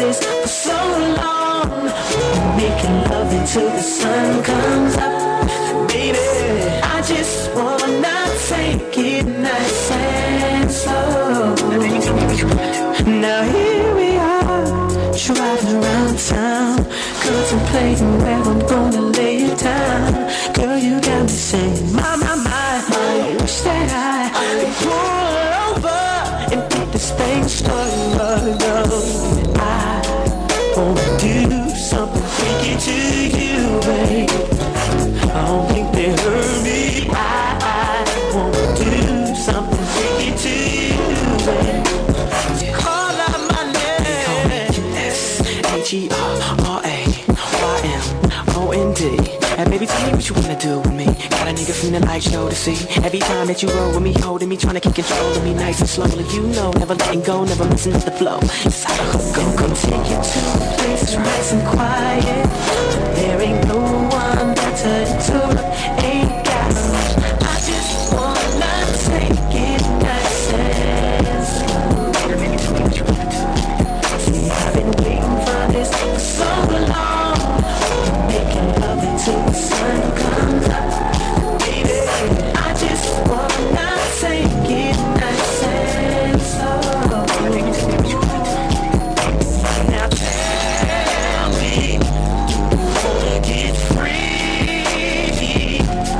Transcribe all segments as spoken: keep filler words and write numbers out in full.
this for so long, making love until the sun comes up. Baby, I just wanna take it nice and slow. Now here we are, driving around town, contemplating where I'm gonna lay it down. Girl, you got me saying, my, my, my, I wish that I could pull over and get this thing started. I wanna do something freaky to you, babe. I don't think they heard me. I, I wanna do something freaky to you, babe. Call out my name. S H E R R A Y M O N D. And baby, tell me what you wanna do with me. Got a nigga feeling like show to see. Every time that you roll with me, holding me, trying to keep control of me, nice and slowly. You know, never letting go, never missing the flow. It's how the hook go. Go take you to a place nice and quiet. There ain't no one there to interrupt. Ain't got much. I just wanna take it nice and slow. Baby, tell me what you wanna do. See, I've been waiting for this for so long, making love until the sun comes up. Baby, I just wanna take it nice and slow. Baby, tell me what you wanna do. Now tell me, you wanna get free?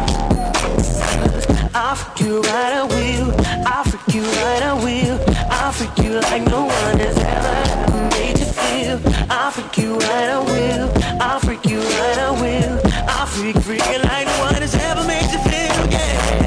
I'll freak you right, I will. I'll freak you right, I will. I'll freak you like no one has ever, ever made you feel. I'll freak you right, I will. I'll freak you right, I will. I'll freak, freak you like no one has ever made you feel, yeah.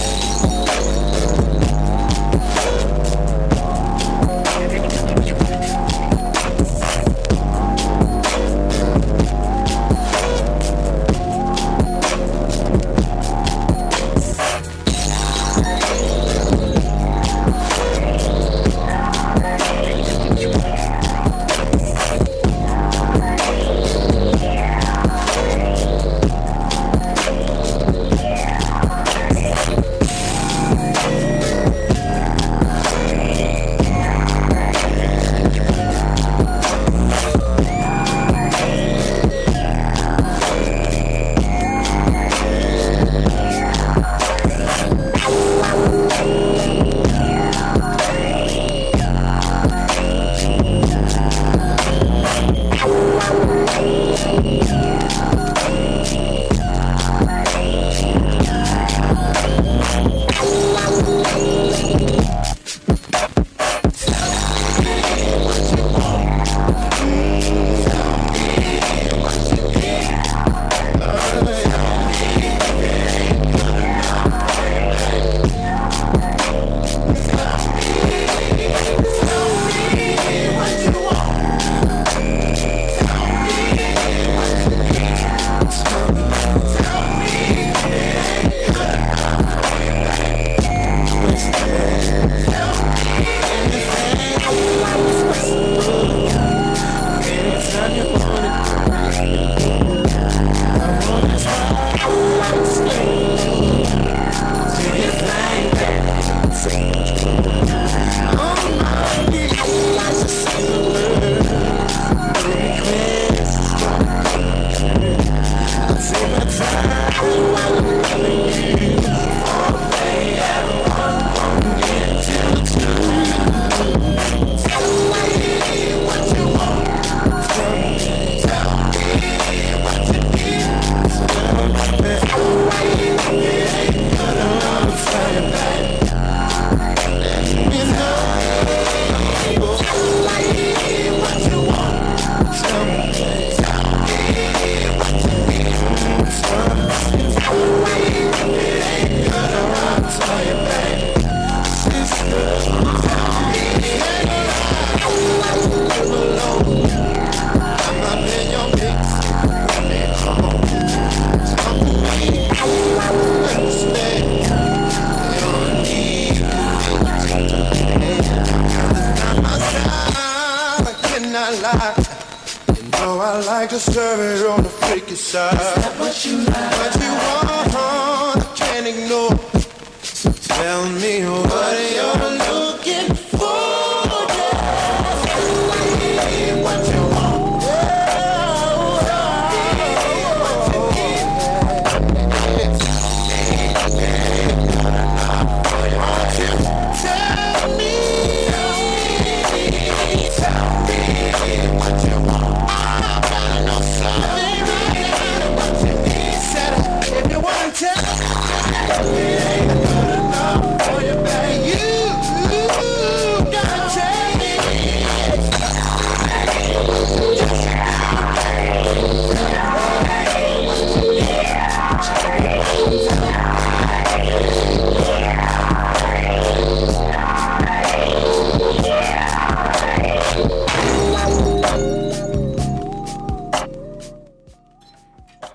like to serve it on the freaky side. Is that what you like? What you want, I can't ignore. So tell me what you're looking for. Yeah. What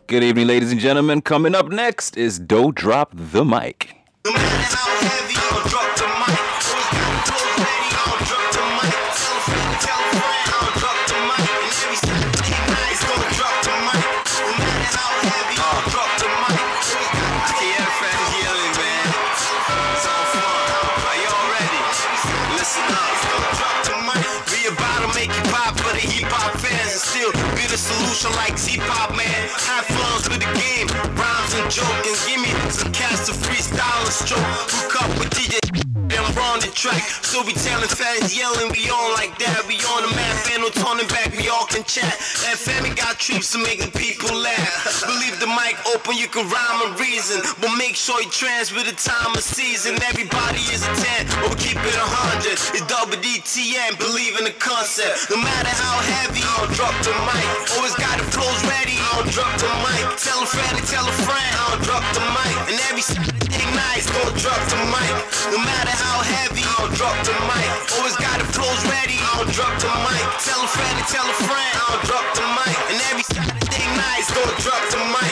Good evening, ladies and gentlemen. Coming up next is Don't Drop the Mic. No matter how heavy, I'll drop the mic. Always got the clothes ready, I'll drop the mic. Tell a friend, tell a friend, I'll drop the mic. And every Saturday night, gonna drop the mic. No matter how heavy, I'll drop the mic. Always got the clothes ready, I'll yelling, man. It's all fun. Are y'all ready? Listen up, don't drop the mic. We about to make it pop for the hip-hop fans. And still be the solution like Z-Pop, man. Have fun with the game, rhymes and joke. And give me some cash to freestyle and stroke. Hook up with D J and run the track. So we telling fans yelling, we on like that. We on the map and no turning back, we all can chat. And family got trips to make the people laugh. Believe the mic open, you can rhyme and reason. But make sure you trans with the time of season. Everybody is a ten, but we keep it a hundred. It's double D T M, believe in the concept. No matter how heavy, I'll drop the mic. Always got the flows ready, I'll drop the mic. Tell a friend, tell a friend, I'll drop the mic. And every Saturday night, gonna drop the mic. No matter how heavy, I'll drop the mic. Always got the flows ready, I'll drop the mic. Tell a friend, tell a friend, I'll drop the mic. And every Saturday night, gonna drop the mic.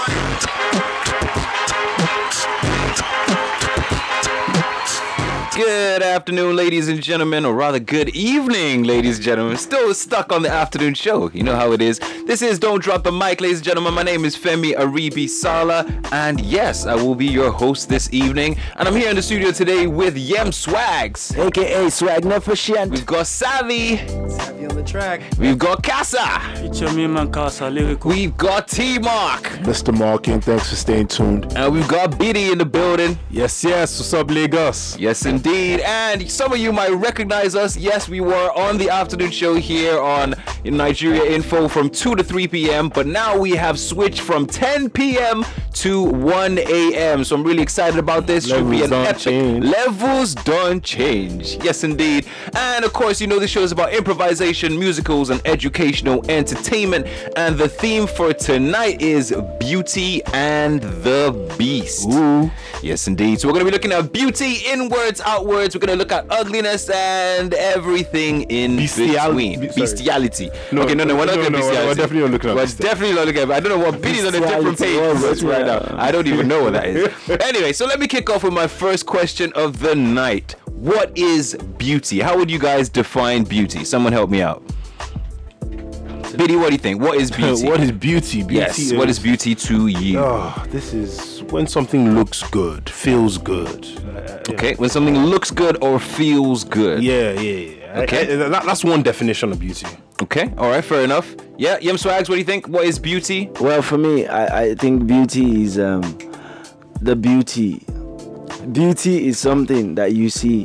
Good afternoon, ladies and gentlemen, or rather good evening, ladies and gentlemen. Still stuck on the afternoon show. You know how it is. This is Don't Drop the Mic, ladies and gentlemen. My name is Femi Aribi Sala, and yes, I will be your host this evening. And I'm here in the studio today with Yem Swags, aka Swag Neficient. We've got Savvy. Savvy on the track. We've got Casa. It's your man Casa, lyrical. We've got T-Mark. Mister Marking, thanks for staying tuned. And we've got Biddy in the building. Yes, yes. What's up, Lagos? Yes, indeed. And some of you might recognize us. Yes, we were on the afternoon show here on Nigeria Info from two to three p.m. But now we have switched from ten p.m. to one a.m. So I'm really excited about this. Should be an Levels don't epic. change. Levels don't change. Yes, indeed. And of course, you know this show is about improvisation, musicals, and educational entertainment. And the theme for tonight is Beauty and the Beast. Ooh. Yes, indeed. So we're going to be looking at beauty, inwards, outwards. We're going to look at ugliness and everything in Bestiality. between. Be- sorry. Bestiality. No, okay, no, no, we're not no, looking at no, we're bestiality. definitely not looking at We're bestiality. definitely not looking at I don't know what Billy's on a different page Bestiality, right yeah. now. I don't even know what that is. Anyway, so let me kick off with my first question of the night. What is beauty? How would you guys define beauty? Someone help me out. Biddy, what do you think? What is beauty? What is beauty? Beauty yes, is, what is beauty to you? Oh, this is when something looks good, feels good. Uh, Okay, when something looks good or feels good. Yeah, yeah, yeah. Okay. I- I- that- that's one definition of beauty. Okay, all right, fair enough. Yeah, Yem Swags, what do you think? What is beauty? Well, for me, I, I think beauty is um the beauty. Beauty is something that you see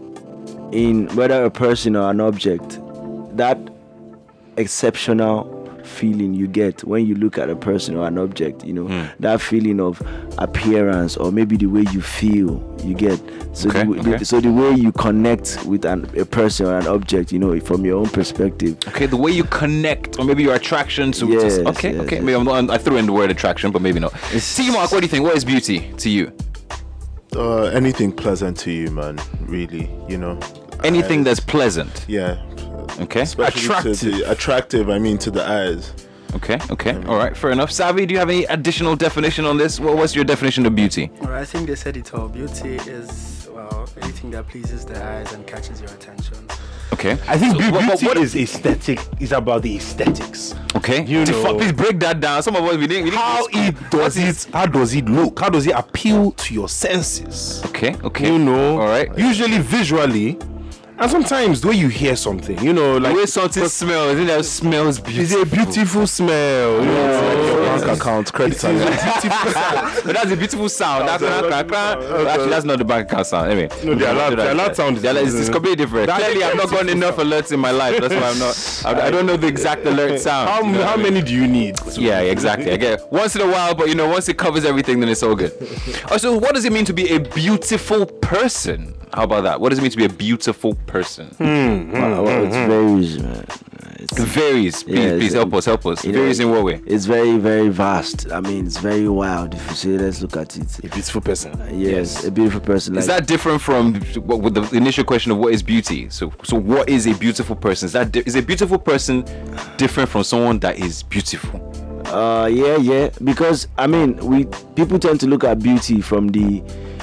in whether a person or an object. That exceptional feeling you get when you look at a person or an object, you know, Mm. that feeling of appearance or maybe the way you feel you get. So, Okay, the, okay. the, so the way you connect with an, a person or an object, you know, from your own perspective. Okay, the way you connect, or maybe your attraction to. Yes, to okay, yes, okay. yes. Maybe I'm, not- I threw in the word attraction, but maybe not. It's- T-Mark, what do you think? What is beauty to you? Uh, anything pleasant to you, man. Really, you know. Anything Eyes. that's pleasant. Yeah. Okay. Especially Attractive. To the, attractive. I mean, to the eyes. Okay. Okay. All right. Fair enough. Savvy, do you have any additional definition on this? What, what's your definition of beauty? Well, I think they said it all. Beauty is, well, anything that pleases the eyes and catches your attention. Okay. I think So, beau- what- what- beauty what- is aesthetic. Is about the aesthetics. Okay. You Defi- know- please break that down. Some of us we didn't. We didn't How it does it? How does it look? How does it appeal to your senses? Okay. Okay. You know, All right. Usually visually, and sometimes the way you hear something, you know, The like way something smells, isn't that smells it's beautiful? a beautiful smell. You know, Like your it's- bank account, credit it's a card. beautiful sound. But that's a beautiful sound. That's Okay, not, okay, okay. actually that's not the bank account sound. Anyway, No, the alert- the alert sound is- The alert is it's completely different. That's Clearly, a I've not gotten beautiful enough alerts in my life. That's why I'm not. I, I don't know the exact alert sound. How, You know what how I mean? many do you need? Yeah, exactly. I get it. Once in a while, but you know, once it covers everything, then it's all good. Oh, so what does it mean to be a beautiful person? How about that? What does it mean to be a beautiful person? Wow, well, it varies, man. It's, It varies. Please, Yeah, please it's- help us. Help us. It you know, varies in what way? It's very, very vast. I mean, it's very wild. If you say, let's look at it. A beautiful person. Yes, a beautiful person. Like, Is that different from what with the initial question of what is beauty? So, so what is a beautiful person? Is that di- is a beautiful person different from someone that is beautiful? Uh, yeah, yeah. Because I mean, we people tend to look at beauty from the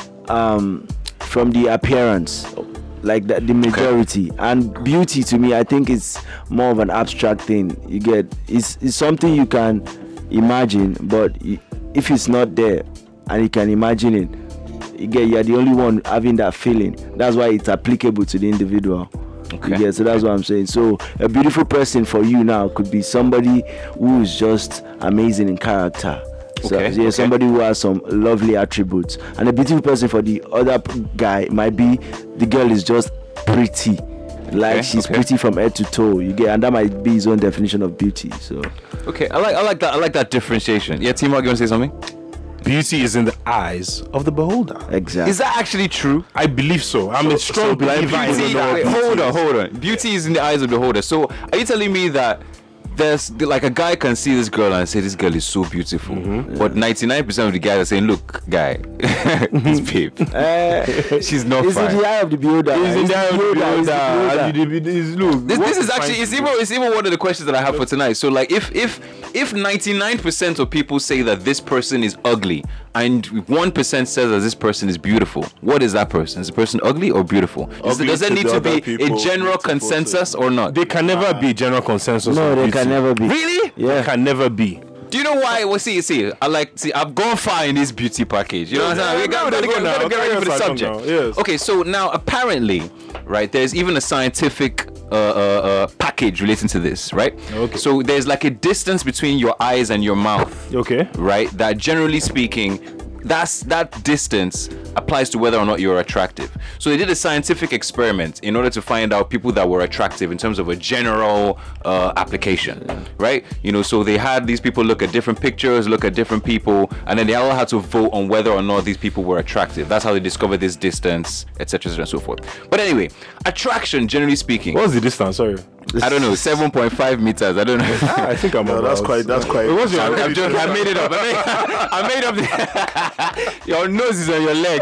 um from the appearance, like the, the majority. And beauty to me, I think it's more of an abstract thing. You get it's it's something you can imagine, but y- if it's not there and you can imagine it, you get you're the only one having that feeling. That's why it's applicable to the individual. Okay. You get, so that's what I'm saying. So a beautiful person for you now could be somebody who is just amazing in character. So, Okay, yeah, okay. somebody who has some lovely attributes. And a beautiful person for the other p- guy might be the girl is just pretty. Like Okay, she's okay. pretty from head to toe. You get, and that might be his own definition of beauty. So Okay, I like I like that I like that differentiation. Yeah, T-Mark, you want to say something? Beauty is in the eyes of the beholder. exactly. Is that actually true? I believe so. I'm a strong blind believer people in Beauty, don't know that. what wait, hold beauty on, is. hold on. Beauty is in the eyes of the beholder. So, are you telling me that there's like a guy can see this girl and say this girl is so beautiful, but ninety-nine percent of the guys are saying, "Look, guy, this babe, Uh, she's not it's in fine." the eye of the beholder. It's in the eye of the beholder, it's the beholder. beholder. It is- Look, This, what this is defines actually it's you? even it's even one of the questions that I have for tonight. So like if if if ninety-nine percent of people say that this person is ugly and one percent says that this person is beautiful, what is that person? Is the person ugly or beautiful? Is, Ugly does there to need the to other be people, a general beautiful consensus to- or not? They can never be general consensus. No, on they beauty. can never be. Really? They Yeah. can never be. Do you know why? Well, see, see, I like, see, I've gone far in this beauty package. You know what I'm saying? We got, no, gotta, go get, now. gotta get Okay, ready for the yes, I don't subject. know. Yes. Okay, so now apparently, right, there's even a scientific uh, uh, uh, package relating to this, right? Okay. So there's like a distance between your eyes and your mouth, Okay. right? That generally speaking, that's that distance applies to whether or not you're attractive. So they did a scientific experiment in order to find out people that were attractive in terms of a general uh, application, right? You know, so they had these people look at different pictures, look at different people, and then they all had to vote on whether or not these people were attractive. That's how they discovered this distance, et cetera, et cetera, and so forth. But anyway, attraction, generally speaking, What's the distance? Sorry. I don't know, seven point five meters. I don't know. Ah, I think I'm No, about. that's quite. That's quite. What's your- I'm, I'm joking. I made it up. I made, I made up. The, your nose is on your leg.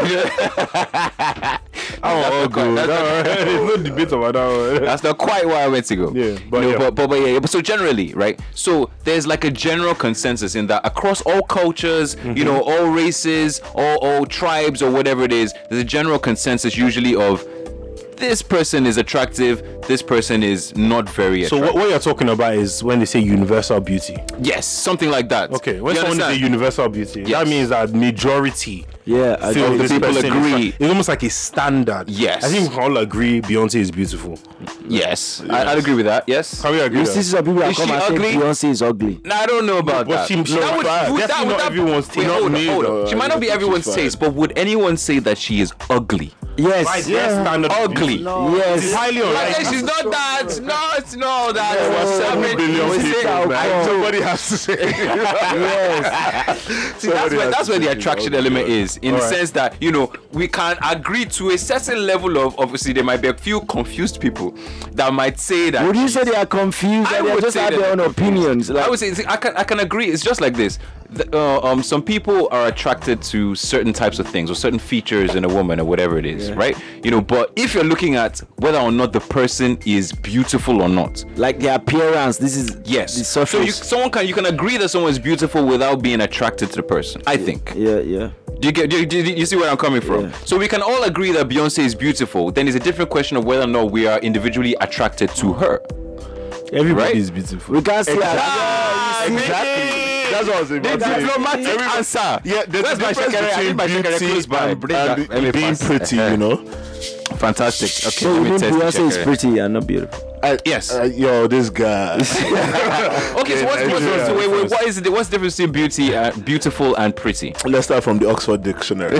Oh, good. That's not- There's no debate about that one. That's not quite where I went to go. Yeah, but You know, yeah. but, but, but yeah, but so generally, right? So there's like a general consensus in that across all cultures, Mm-hmm. you know, all races, all, all tribes or whatever it is, there's a general consensus usually of this person is attractive, this person is not very So attractive. what, what you're talking about is when they say universal beauty. Yes, something like that. Okay, when You someone understand? say universal beauty, Yes. that means that majority Yeah, I feel agree. this people person is agree. like- it's almost like a standard. Yes. I think we can all agree Beyonce is beautiful. Yes, I, I'd agree with that. Yes. Can we agree? You that? see some people that Is come she and ugly? say Beyonce is ugly. No, I don't know about but that. she- she- That would- but would that- definitely would not that- everyone's wait, taste. hold on, Me, hold on. though, She I might not be think she's everyone's fine. taste, but would anyone say that she is ugly? Yes. By their standard of Ugly. beauty. Yes. It's highly Like, unlikely. she's not that. No, it's no that. There was I seven mean, billion we say- people, man. I- Somebody has to say. Yes. See, that's Somebody where, has that's to where the say attraction ugly, element yeah. is, in the Alright. sense that, you know, we can agree to a certain level of, obviously, there might be a few confused people that might say that. Would you she's- say they are confused? I and they would just say have that their own they're confused. opinions. Like, I would say see, I can I can agree. It's just like this. The- uh, um, some people are attracted to certain types of things or certain features in a woman or whatever it is, right? You know, but if you're looking at whether or not the person is beautiful or not, like their appearance. This is yes. the So you, surface. someone can you can agree that someone is beautiful without being attracted to the person. I think. Yeah, yeah. Do you get? Do you, do you see where I'm coming from? Yeah. So we can all agree that Beyonce is beautiful. Then it's a different question of whether or not we are individually attracted to her. Everybody Right? is beautiful. We can't see Ah, Exactly. That's what I was The about to say. diplomatic Everybody- answer. Yeah, there's Where's a my difference shekere? I need between my shekere beauty close by. and, Bring that. and Let me being pass. pretty, you know. Fantastic. Okay, So let you me mean test the Beyonce is shekere. pretty and not beautiful? Uh, Yes. uh, yo, this guy. Okay, so what's, what's, what's, so wait, wait, what is the what's the difference between beauty, uh, beautiful, and pretty? Let's start from the Oxford Dictionary.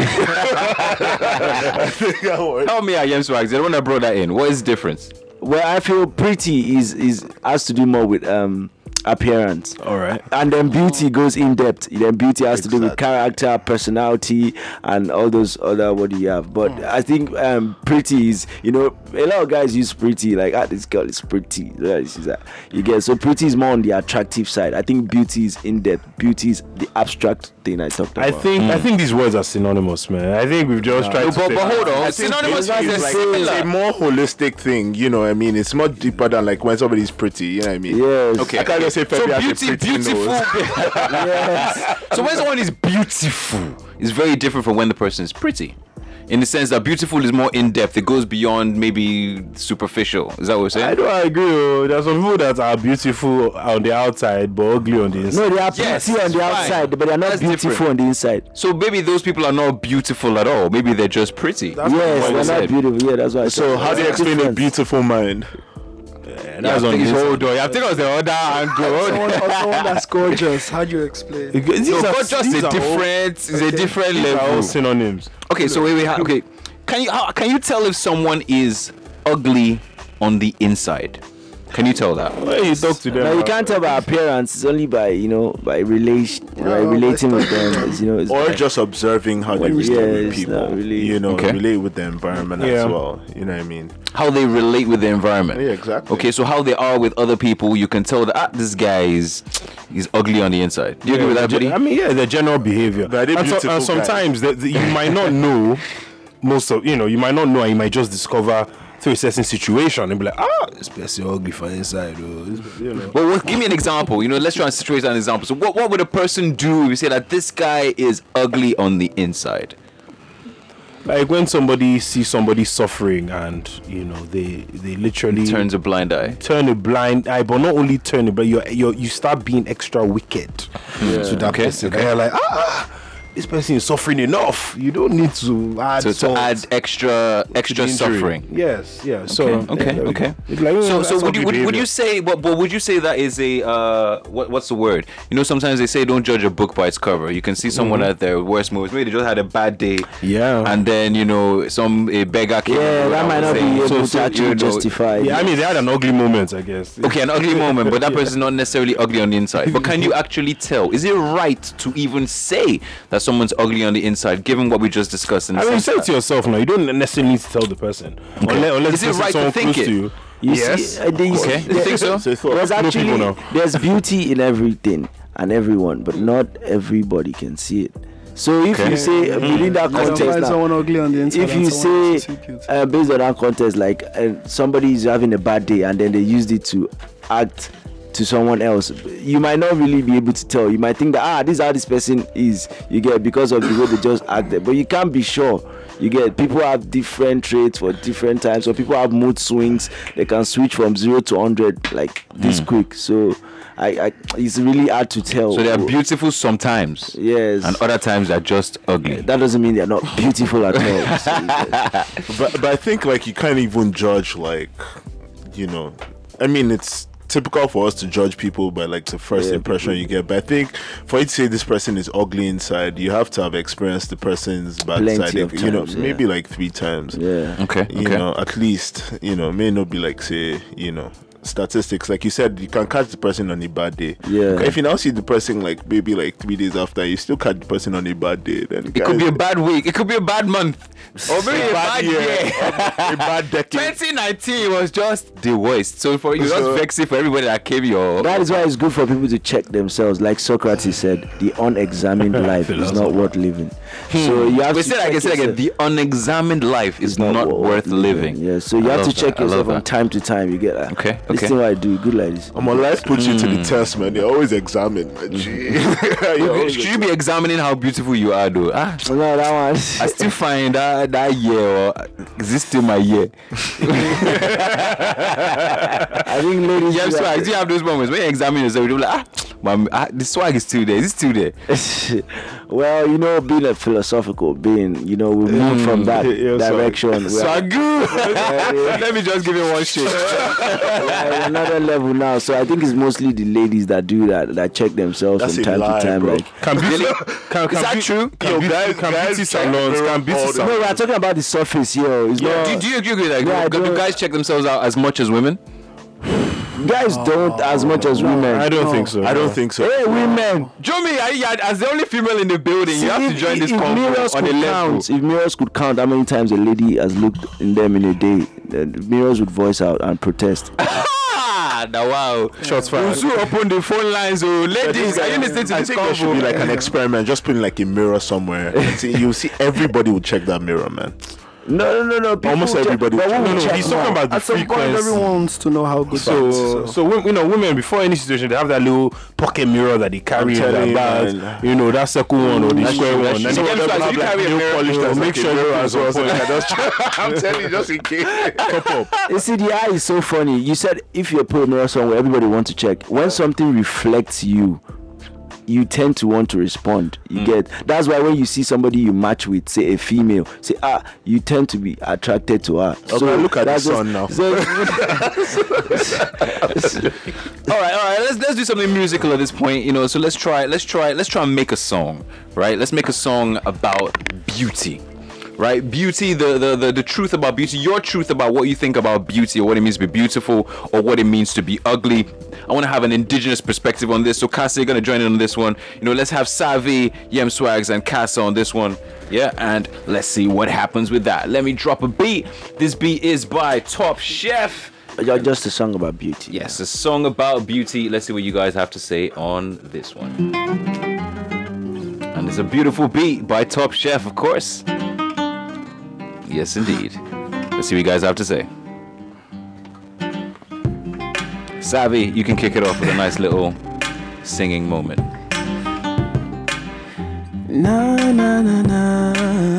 I think that works. Tell me, I am Swags. The one that brought that in. What is the difference? Well, I feel pretty is is has to do more with um appearance. All right. And then beauty goes in depth. Then beauty has to do with Exactly. character, personality, and all those other what do you have. But I think um pretty is, you know, a lot of guys use pretty like, ah, this girl is pretty. Yeah, she's that. You get, so pretty is more on the attractive side. I think beauty is in depth. Beauty is the abstract thing I talked about. I think I think these words are synonymous, man. I think we've just tried No, to but, say but hold on. I think Synonymous beauty means is like like, it's a similar. more holistic thing, you know what I mean? It's much deeper than like when somebody's pretty, you know what I mean? Yes. Okay. I can't just say So Febby has a beauty, pretty beautiful. nose. Yes. So when someone is beautiful, it's very different from when the person is pretty. In the sense that beautiful is more in depth. It goes beyond maybe superficial. Is that what we're I saying? don't agree. Oh. There's some people that are beautiful on the outside but ugly on the inside. No, they are Yes, pretty on the fine. outside, but they are not That's beautiful different. on the inside. So maybe those people are not beautiful at all. Maybe they're just pretty. That's Yes, what they're you not said. beautiful. Yeah, that's why. I So said- how do you That's explain a different. beautiful mind? And that's Yeah, I on think the it's- whole door. I think it was the other angle. Someone, or someone that's gorgeous. How do you explain? These No, are- but just these a are all- different, it's a Okay. different these are all level. synonyms. Okay, so wait, wait, ha- okay. Can you how, can you tell if someone is ugly on the inside? Can you tell that? When you talk to them, No, you uh, can't tell by appearance. It's only by you know by relation, by Well, relating by with them. It's, you know, it's Or like- just observing how they Well, relate yeah, with it's people. not really- You know, Okay. relate with the environment as Yeah. well. You know what I mean? How they relate with the environment. Yeah, exactly. Okay, so how they are with other people, you can tell that ah, this guy is he's ugly on the inside. Do you agree with that, the gen- buddy? I mean, yeah, the general behavior. But they're And, so, beautiful and guys. sometimes the, the- you might not know most of, you know, you might not know, and you might just discover through a certain situation and be like, ah, this person ugly for inside, oh, this, you know. Well, well, give me an example. You know, let's try and situate an example. So, what, what would a person do if you say that this guy is ugly on the inside? Like when somebody sees somebody suffering and you know they they literally Turns a blind eye. turn a blind eye, but not only turn it, but you you you start being extra wicked to that Okay, person. okay. And you're like, ah, this person is suffering enough. You don't need to add So to salt add extra to the extra injury. suffering. Yes, yeah. So Okay, okay, there we okay. go. It's like, So, oh, so that's would you ugly would, would behavior. you say but, but would you say that is a uh what what's the word? You know, sometimes they say don't judge a book by its cover. You can see someone at their worst moments. Maybe they just had a bad day. Yeah. And then you know some a beggar came. yeah, and that was might not be saying- able so- to so, actually you know, justify. Yeah, I mean they had an ugly moment, I guess. Okay, an ugly moment, but that person's not necessarily ugly on the inside. But can you actually tell? Is it right to even say that someone's ugly on the inside, given what we just discussed? In the I mean, you sense say it that- to yourself now. You don't necessarily need to tell the person. Unless, unless Is it this right to someone think close it? to you. You Yes. see, uh, there's- Okay, you think so? So it's what- There's know actually people now. there's beauty in everything and everyone, but not everybody can see it. So if Okay. you say uh, within that You can context find now, someone ugly on the inside. if and you someone else say is so cute. uh, based on that context, like uh, somebody is having a bad day and then they used it to act to someone else, you might not really be able to tell. You might think that ah, this is how this person is. You get because of the way they just acted, but you can't be sure. You get people have different traits for different times. So people have mood swings. They can switch from zero to hundred like this quick. So I, I, it's really hard to tell. So they are beautiful sometimes, Yes. and other times they're just ugly. That doesn't mean they're not beautiful at all. So, yeah. but but I think like you can't even judge like, you know, I mean it's typical for us to judge people by like the first Yeah, impression you get. But I think for you to say this person is ugly inside, you have to have experienced the person's bad Plenty side. of You know, times, yeah. maybe like three times. Yeah. Okay, You okay. know, at least, you know, may not be like say, you know, statistics. Like you said, you can catch the person on a bad day. Yeah. If you now see the person like maybe like three days after, you still catch the person on a bad day, then It could be a bad week. It could be a bad month. Or maybe a bad year. a bad decade. twenty nineteen was just the worst. So for you, So- just vexing for everybody that came your. That is why it's good for people to check themselves. Like Socrates said, the unexamined life is not worth living. So you have We to say that again, check say that again. yourself. The unexamined life is not, wo- worth living. Yeah, so you I have to love check that. I love yourself from that. time to time. You get that. Okay, This okay. thing what I do, good like this. I'm on life puts you to the test, man. You always examine. Man. Gee. You always Should you be examining how beautiful you are, though? Ah, No, that one. I still find that that year, or is this still my year? I think ladies. You have do that. swag. Do you have those moments when you examine yourself? You're like, ah, my, ah, the swag is still there. Is it still there? Well, you know, being a philosophical being, you know, we move from that Yeah, sorry. direction. We are- Swagu. Let me just give you one shake. we are at another level now. So I think it's mostly the ladies that do that, that check themselves That's from a time lie, to time. bro. Like, Can beauty, can, can Is that be- true? Can Yo, beauty, guys- can guys beauty check salons, mirror can beauty all the- no, salons. we are talking about the surface here. It's Yeah. not, Do, do you do you agree? Like, Yeah, I do, do don't- guys check themselves out as much as women? guys don't as much as women. I don't think so. I don't think so. Hey, women. Jomi, I, I, as the only female in the building, you have to if, join this if mirrors convo on a could level. count, if mirrors could count how many times a lady has looked in them in a day, then the mirrors would voice out and protest. Ah, now wow. Shots fired. Usu open the phone lines. Oh, ladies, are you listening to I this think there should convo? be like an experiment. Just putting like a mirror somewhere. And see, you'll see everybody will check that mirror, man. No, no, no, no. people Almost check, everybody but check. we No, will no, check he's talking more. about the At some point, frequency. everyone wants to know how good So, that is, so, so. wo- you know, women before any situation, they have that little pocket mirror that they carry in telling their you, bag. man. You know, that circle one or the That's square true, one. that's And true. some of Them them size, have you like carry a nail mirror, polish you that's know, make make sure sure you as well. So you they can just I'm telling you, just in case. Top up. You see, the eye is so funny. You said if you put a mirror somewhere, everybody wants to check. When something reflects you, you tend to want to respond. You Mm. get that's why when you see somebody you match with, say a female, say ah, you tend to be attracted to her. Okay, look at the that's just- sun now. so- All right, all right. Let's let's do something musical at this point. You know, so let's try let's try let's try and make a song, right? Let's make a song about beauty. Right, beauty, the, the the the truth about beauty, your truth about what you think about beauty, or what it means to be beautiful, or what it means to be ugly. I want to have an indigenous perspective on this. So Casa, you're gonna join in on this one. You know, let's have Savi, Yem Swags, and Casa on this one. Yeah, and let's see what happens with that. Let me drop a beat. This beat is by Top Chef. You're just a song about beauty. Yes, a song about beauty. Let's see what you guys have to say on this one. And it's a beautiful beat by Top Chef, of course. Yes, indeed. Let's see what you guys have to say. Savvy, you can kick it off with a nice little singing moment. Na na na na.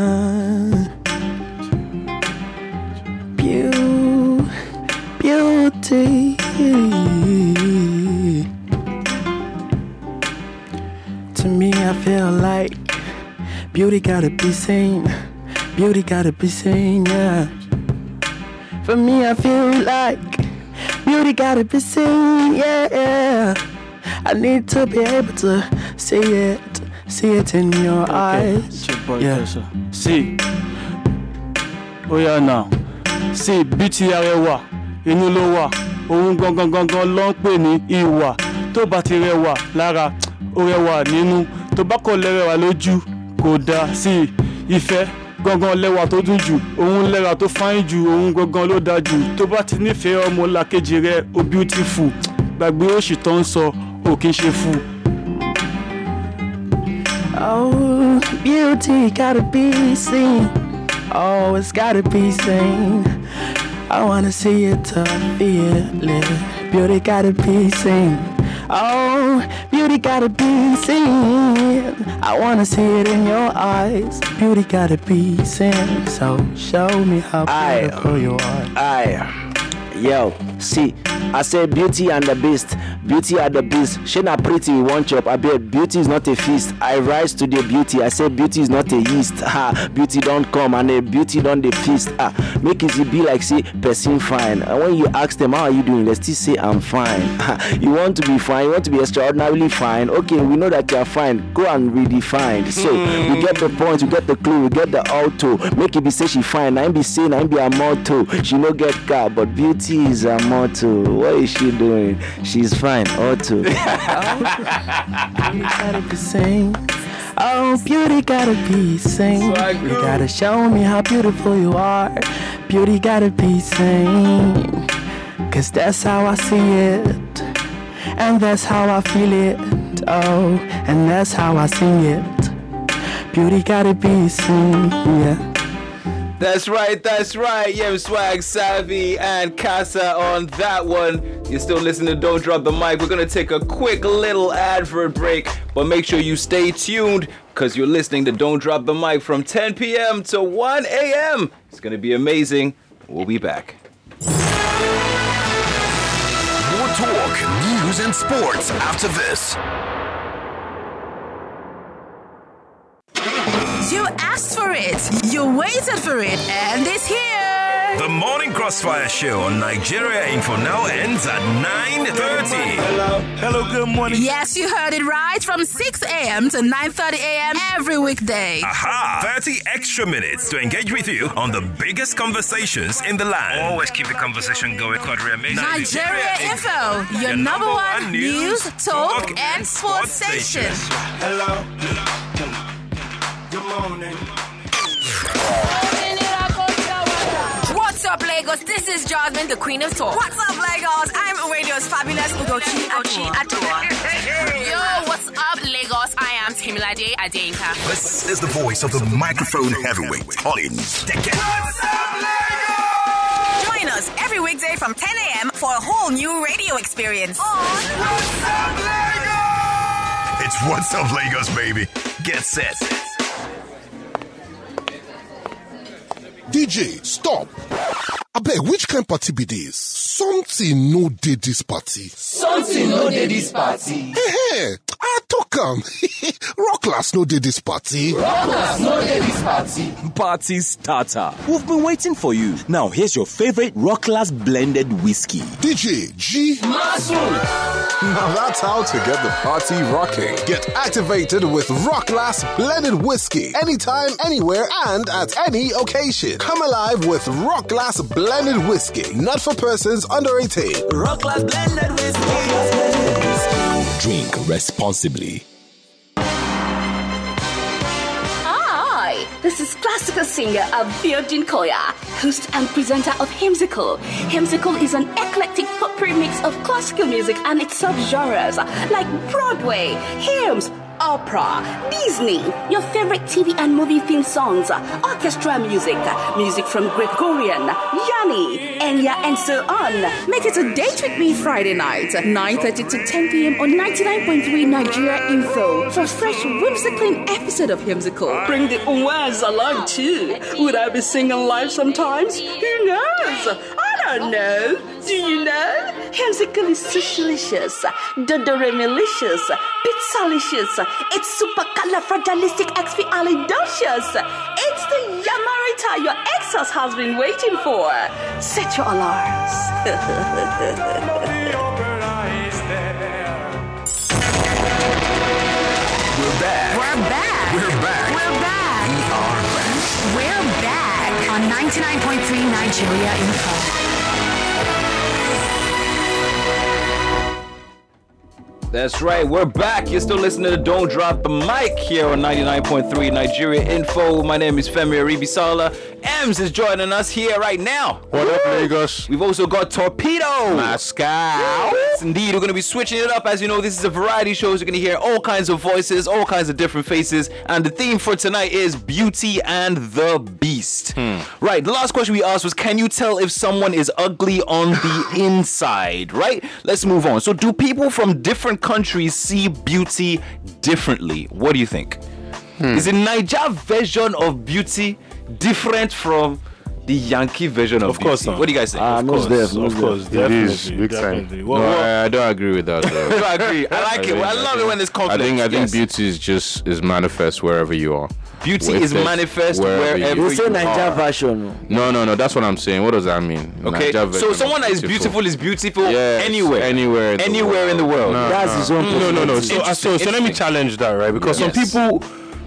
Beau- beauty. To me, I feel like beauty gotta be seen. Beauty gotta be seen, yeah. For me, I feel like beauty gotta be seen, yeah, yeah. I need to be able to see it, see it in your eyes. Yeah. See. Oh yeah now. See, beauty arẹwà, inú ló wà. Ohun gangan gangan ló ń pè ní ìwà. Tó bá ti rẹwà lára, ó rẹwà nínú. Tó bá kò lẹ́rẹ̀wà lójú, kò dáa. Sí, ìfẹ́ gangan lẹ́wà tó dùn jù. Ohun lẹ́wà tó fáyín jù, ohun gangan ló dáa jù. Tó bá ti nífẹ̀ẹ́ ọmọ làkejì rẹ̀, ó beautiful. Gbàgbé òṣì tó ń sọ, ò kí ń ṣe fún. Oh, beauty gotta be seen. Oh, it's gotta be seen. I wanna see it to feel it. Beauty gotta be seen. Oh, beauty gotta be seen. I wanna see it in your eyes. Beauty gotta be seen. So show me how Aye. beautiful you are. Aye. Yo, see, I said beauty and the beast. Beauty and the beast. She not pretty, we want chop. I bet beauty is not a feast. I rise to the beauty. I said beauty is not a yeast. Ha, beauty don't come and the beauty don't the feast. Ah, make it be like say person fine. And when you ask them how are you doing, they still say I'm fine. Ha, you want to be fine, you want to be extraordinarily fine. Okay, we know that you're fine. Go and redefine. So we get the point, we get the clue, we get the auto. Make it be say she fine. I be saying I be a motto. She no get car, but beauty is a motto. What is she doing? She's fine. Auto. Beauty gotta be seen. Oh, beauty gotta be seen. You gotta show me how beautiful you are. Beauty gotta be seen. Cause that's how I see it. And that's how I feel it. Oh, and that's how I sing it. Beauty gotta be seen, yeah. That's right, that's right. Yem Swag, Savvy, and Casa on that one. You're still listening to Don't Drop the Mic. We're gonna take a quick little advert break, but make sure you stay tuned because you're listening to Don't Drop the Mic from ten p.m. to one a.m. It's gonna be amazing. We'll be back. More talk, news, and sports after this. You asked for it, you waited for it, and it's here. The Morning Crossfire Show on Nigeria Info now ends at nine thirty. Hello, hello, good morning. Yes, you heard it right, from six a.m. to nine thirty a.m. every weekday. Aha! thirty extra minutes to engage with you on the biggest conversations in the land. Always keep the conversation going. Nigeria Info, your number one news, talk, and sports station. Hello, hello. Good morning. What's up, Lagos? This is Jasmine, the Queen of Talk. What's up, Lagos? I'm radio's fabulous Ugochi Adua. Yo, what's up, Lagos? I am Timila Ade Adeinka. This is the voice of the microphone heavyweight, Collins. Join us every weekday from ten a.m. for a whole new radio experience on It's What's Up Lagos, baby. Get set. D J, stop. Abeg, which kind party be this? Something no dey this party. Something no dey this party. Hey, hey, I talk am. Rock class no dey this party. Rock class no dey this party. Party starter. We've been waiting for you. Now here's your favorite Rock Class blended whiskey. D J G. Masu. Now that's how to get the party rocking. Get activated with Rock Class blended whiskey. Anytime, anywhere, and at any occasion. Come alive with Rock Class blended whiskey. Not for persons under eighteen. Rock Class blended whiskey. Drink responsibly. Hi, this is classical singer Abiodun Koya, host and presenter of Hymsical. Hymsical is an eclectic potpourri mix of classical music and its subgenres like Broadway, hymns, opera, Disney, your favorite T V and movie theme songs, orchestra music, music from Gregorian, Yanni, Enya, and so on. Make it a date with me Friday night, nine thirty to ten p.m. on ninety-nine point three Nigeria Info for a fresh whimsical episode of Hymsical. Bring the Uwaz along too. Would I be singing live sometimes? Who knows? I don't know. Do you know? Hymsical is socialicious, dodoremelicious, pizzalicious. It's supercalifragilisticexpialidocious. It's the Yamarita your exos has been waiting for. Set your alarms. We're back. We're back. We're back. We're back. We are back. We're back on ninety-nine point three Nigeria Info. That's right, we're back. You're still listening to Don't Drop the Mic here on ninety-nine point three Nigeria Info. My name is Femi Aribisala. Ems is joining us here right now. What up, Lagos? We've also got Torpedo. Moscow. Yes, indeed. We're going to be switching it up. As you know, this is a variety show. So you're going to hear all kinds of voices, all kinds of different faces. And the theme for tonight is Beauty and the Beast. Hmm. Right, the last question we asked was, can you tell if someone is ugly on the inside? Right? Let's move on. So do people from different countries see beauty differently? What do you think? Hmm. Is the Niger version of beauty different from the Yankee version of, Of course beauty? not. What do you guys think? Ah, Of most course, def, most of course, def. definitely, It is, big time. definitely. No, What- I- what- I don't agree with that, though. I agree. I like it. think- I love it when there's I conflict. think I think Yes. beauty is just is manifest wherever you are. Beauty With is it, manifest wherever wherever you You say you Niger are. version. No, no, no. That's what I'm saying. What does that mean? Okay, Niger so version of someone that is beautiful is beautiful Yes, anywhere, anywhere, in the anywhere world. in the world. No, That's no. his own No, no, no. personality. So, uh, so, so let me Interesting. challenge that, right? Because Yes. some people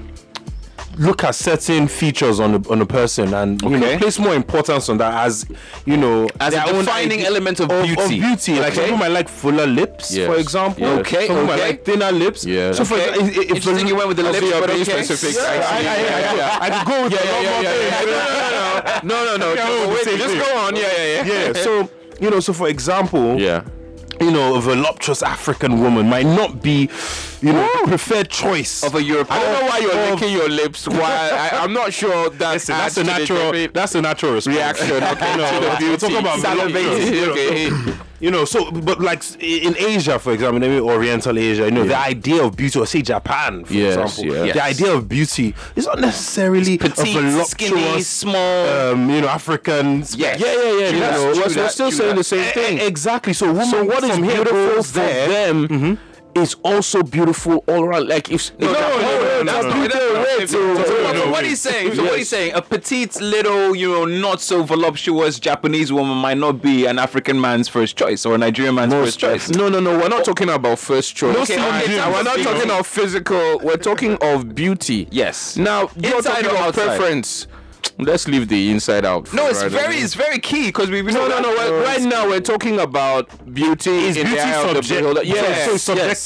look at certain features on the on a person and you Okay. know place more importance on that as you know As a their own defining idea element of Of beauty. beauty. Like some Okay. people might like fuller lips, Yes. for example. Yes. Okay, Some people might okay. like thinner lips. Yes. So for Okay. if, if, if Interesting you went with the I lips, see you're but being okay. specific. Yeah, I see. I, I, I, I, I could go with Yeah, a lot yeah, more yeah, things. yeah. No, no, no, no, no. Yeah, no. we're Wait, the same just thing. go on. Yeah, yeah, yeah. Yeah. So you know, so for example, Yeah. you know, a voluptuous African woman might not be, you know, the preferred choice Of a European. I don't know why you're Of- licking your lips. Why? I, I'm not sure that's Listen, that's a natural. That's a natural response. reaction. Okay, No, to the we're beauty. talking about Salivating. voluptuous. Okay. You know, so but like in Asia, for example, maybe Oriental Asia, you know, the idea of beauty, or say Japan, for Yes, example, yes. the idea of beauty is not necessarily Petite, a voluptuous, skinny, small. um, you know, African. Yes. yeah, yeah, yeah. True you that, know, true we're, that, we're still true saying that. the same thing. Exactly. So, woman So what is from here beautiful goes for there. them is also beautiful all around. Like if No, no, no, no, no, no, that's no, not- no, that's no, not- no, so- no, so no, what- no, What wait. he's saying, so what Yes. he's saying, a petite little, you know, not so voluptuous Japanese woman might not be an African man's first choice or a Nigerian man's first choice. No, no, no. We're not talking about first choice. Okay, okay, And we're not physical. talking of physical. We're talking of beauty. Yes. Now you're Inside talking or of outside? preference. Let's leave the inside out. No, it's right very, away. it's very key because we. No, no, no. We're, right now we're talking about beauty Is in beauty the eye of the subject- beholder. so- Yes, so it's yes. subjective?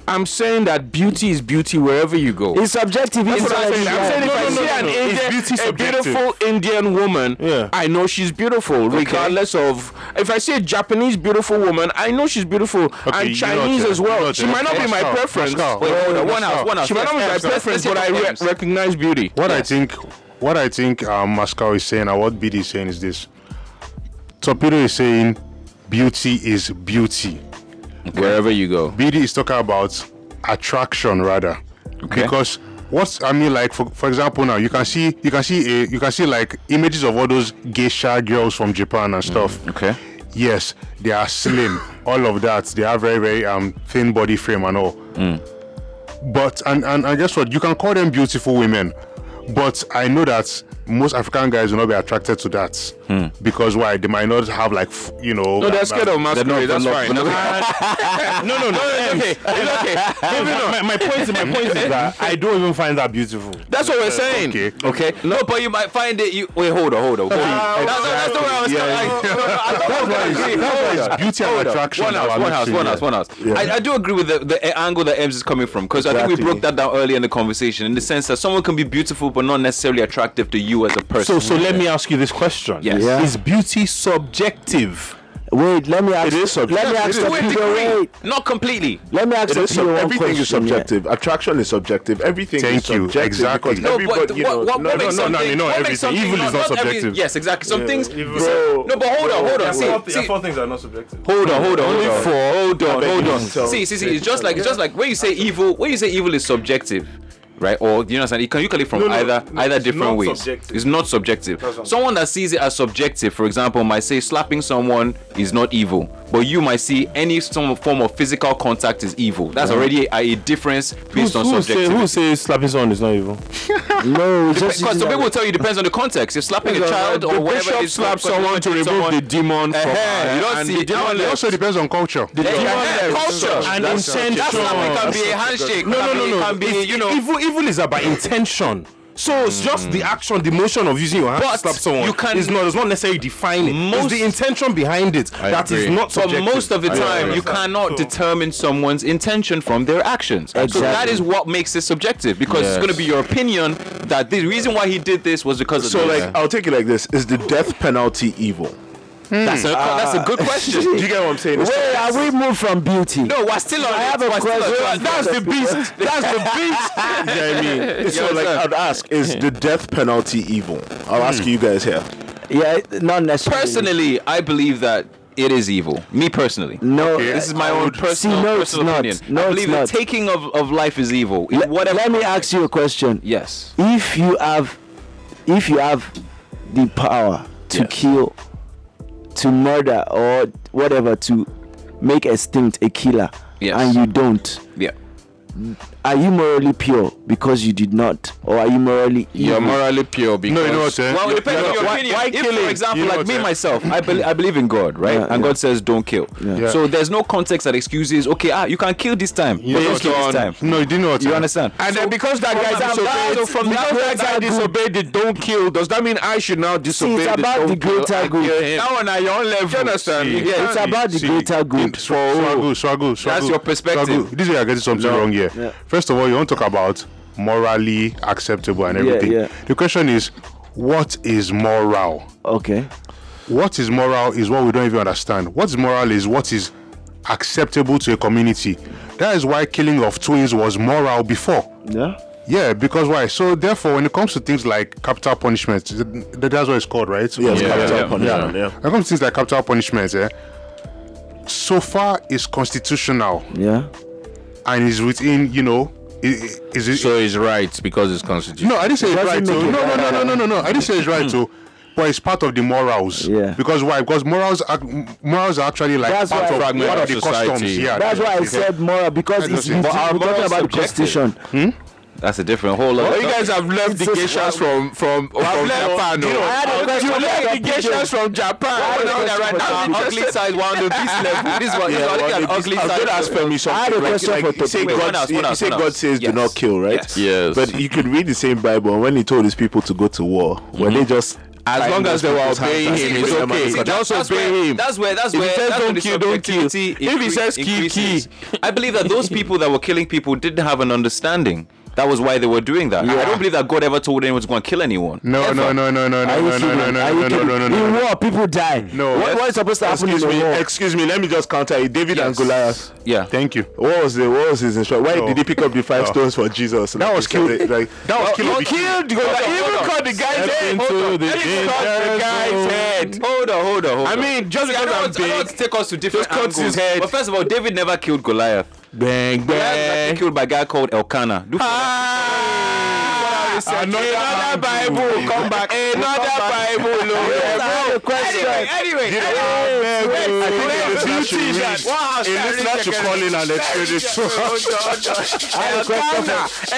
I'm saying that beauty is beauty wherever you go. It's subjective. That's It's what I'm saying. I'm saying if No, I no, no, see no, an no. It's Indian, beauty a subjective. beautiful Indian woman, Yeah. I know she's beautiful, regardless of. If I see a Japanese beautiful woman, I know she's beautiful, and you Chinese know, as well. you know, She might not be my Pascal, preference. Pascal. Wait, hold on. Wait, One house, one house. She might not be my Let's- let's- preference, let's but I hear re- from Ems. recognize beauty. What I think, what I think, um, Mascal is saying, and what B D is saying is this: Torpedo is saying, beauty is beauty. Wherever you go. B D is talking about attraction rather, Okay. because what's I mean, like for, for example, now you can see you can see a, you can see like images of all those geisha girls from Japan and stuff. Okay. Yes, they are slim, all of that. They have very very um thin body frame and all. But and, and and guess what? You can call them beautiful women, but I know that most African guys will not be attracted to that because why? They might not have like f- you know. No, they're scared of They're not- masquerade. That's they're fine. not- That's no, no, no. It's okay. It's okay. Moving on. my, my point is my point is that I don't even find that beautiful. That's what we're saying. Okay. Okay. No, but you might find it. You wait. Hold on. Hold on. Hold on. That's, that's the way I was. Yeah, like, yeah. no, no, I don't That's why it's- agree. that's why Hold it's on. beauty and Hold on. attraction One that house. we're One house. mixing, One yeah. house. One house. Yeah. I, I do agree with the, the angle that Ems is coming from because I think we Exactly. broke that down earlier in the conversation in the sense that someone can be beautiful but not necessarily attractive to you as a person. So so let me ask you this question. Yes. Yeah. Is beauty subjective? Wait, let me ask. It is subjective. Let me ask to a Torpedo. degree, Wait, not completely. let me ask It is sub- Torpedo one everything question. is subjective. Attraction is subjective. Everything Thank is you. subjective. Exactly. Because No, everybody, but you what, know, what, no, what no, makes no, no, something, no, what everything. makes something Evil is not every- subjective. yes, exactly. Some Yeah, things. evil- see- Bro. no, but hold on, hold on. See, see, things are not subjective. hold on, hold on, hold Only on. four. Hold on, I bet hold you on. can tell. See, see, see. It's just like it's just like when you say evil. When you say evil is subjective. Right, or you know, what I'm saying? You can you can live from No, no, either no, either it's different not ways. subjective. It's not subjective. That's what I'm Someone that sees it as subjective, for example, might say slapping someone is not evil, but you might see any some form of physical contact is evil. That's already a, a difference based on Who say, subjectivity. who says slapping someone is not evil? No, it's just Because some people will tell you it depends on the context. If slapping a child or the whatever bishop is slaps someone to remove the demon from Eh-heh, you don't and see the it. demon It left. also depends on culture. Yeah, yeah, culture And That's- intention. That slapping can be a handshake. No, no, can no, be- no. Can be, It's- you know. evil. Evil is about intention. So it's just the action, the motion of using your hand to But slap someone. you can- is not does not necessarily define it. Most- It's the intention behind it that is agree. not But subjective. most of the I time, you understand. cannot determine someone's intention from their actions. So Exactly. that is what makes it subjective, because it's Yes. going to be your opinion that the reason why he did this was because of So, this. like, I'll take it like this: is the death penalty evil? that's a that's a good question. Do you get what I'm saying? It's Wait, are we moved from beauty? No, we're still on I it. have a We're still on it. question. That's the beast. That's the beast. You know what I mean? You So, like, understand? I'd ask: is the death penalty evil? I'll ask you guys here. Yeah, not necessarily. Personally, I believe that it is evil. Me personally. No, This is my own personal, See, no, it's personal not. opinion. No, I it's believe the not. taking of, of life is evil. In Let, whatever let me ask you a question. Yes. If you have, if you have the power to Yes. kill, to murder or whatever, to make extinct a killer, Yes. and you don't, Yeah. are you morally pure because you did not, or are you morally You're evil? morally pure because No, you know what, eh? Well, it depends Yeah, on your why- opinion. why if, killing? for example, You know like what, me eh? myself, I, be- I believe in God, right? Yeah, and yeah. God says don't kill. Yeah. So there's no context that excuses. Okay, ah, you can kill this time. You but know don't what, kill this uh, time. No, you didn't know what. You eh? understand? And then because that from guy that- disobeyed, so from because that that guy greater disobeyed the don't kill, does that mean I should now See, disobey it's the about don't the kill greater and good. kill him? That one at your own level. You understand? See, Yeah. It's about the See, greater good. Swaggle, swaggle, swaggle. That's your perspective. Swaggle. This is where you're getting something No. wrong here. Yeah. First of all, you want to talk about morally acceptable and Yeah, everything. yeah. The question is, what is moral? Okay. What is moral is what we don't even understand. What is moral is what is acceptable to a community. That is why killing of twins was moral before. Yeah. Yeah, because why? So therefore, when it comes to things like capital punishment, th- that's what it's called, right? Yes, Yeah, capital yeah, punishment, yeah. When it comes to things like capital punishment, eh, so far is constitutional Yeah. and is within, you know, i- i- is it? So it's right because it's constitutional. No, I didn't say it's Doesn't right. make Too. it No, no, no, right. no, no, no, no. I didn't say it's right too. But it's part of the morals. Yeah. Because why? Because morals are morals are actually like That's part why- of, Fragment part of of the society. customs. Yeah. That's why I said moral, because I it's don't we're see- talking But our about the moral constitution. That's a different whole lot. Well, you guys have left the It's a- geishas from from from Japan. you know, I had a no? question You for left the Torpedo. geishas from Japan. I had a No, question they're right for now. Now, ugly side, one on the beast level. This one, Yeah, yeah, well, look at the- ugly I was side. gonna ask Femi I had a something. Like, question like for you say Wait, God, one house, you one house, say one God house. says do Yes. not kill, right? Yes. Yes. But you could read the same Bible, and when he told his people to go to war, were they just As tying long as those they were people's hands obeying and him, putting it's them on the okay. side. Just that's obey where, him. That's where. That's If he where. says that's where don't the kill, don't kill. subjectivity If he says kill, increases. I believe that those people that were killing people didn't have an understanding. That was why they were doing that. I don't believe that God ever told anyone to go and kill anyone. No, Ever. no, no, no, no, no, Are you no, no, kidding? no, no, Are you no, no, kidding? no, no, In no. war, people die. No. What, what is supposed to happen Excuse in me, the war? excuse me. Let me just counter it. David and Yes. Goliath. Yeah. Thank you. What was the what was his instruction? Why No. did he pick up the five No. stones for Jesus? That was killed. kill- Like That was Oh, kill oh, or be Killed. Go, Hold on, even hold on. cut the guy's Step head. into Hold on. the Even cut the danger guy's zone. head. Hold on, hold on, hold I on. mean, just See, I because don't I'm want to- I don't want big, to take us to different just cuts angles. his head. But first of all, David never killed Goliath. bang, Goliath was actually bang. killed by a guy called Elkanah. Look for Ah, Another another Bible. Come back. Another Bible. Lord. Anyway, anyway, In this not to call in and explain this. I had a question for,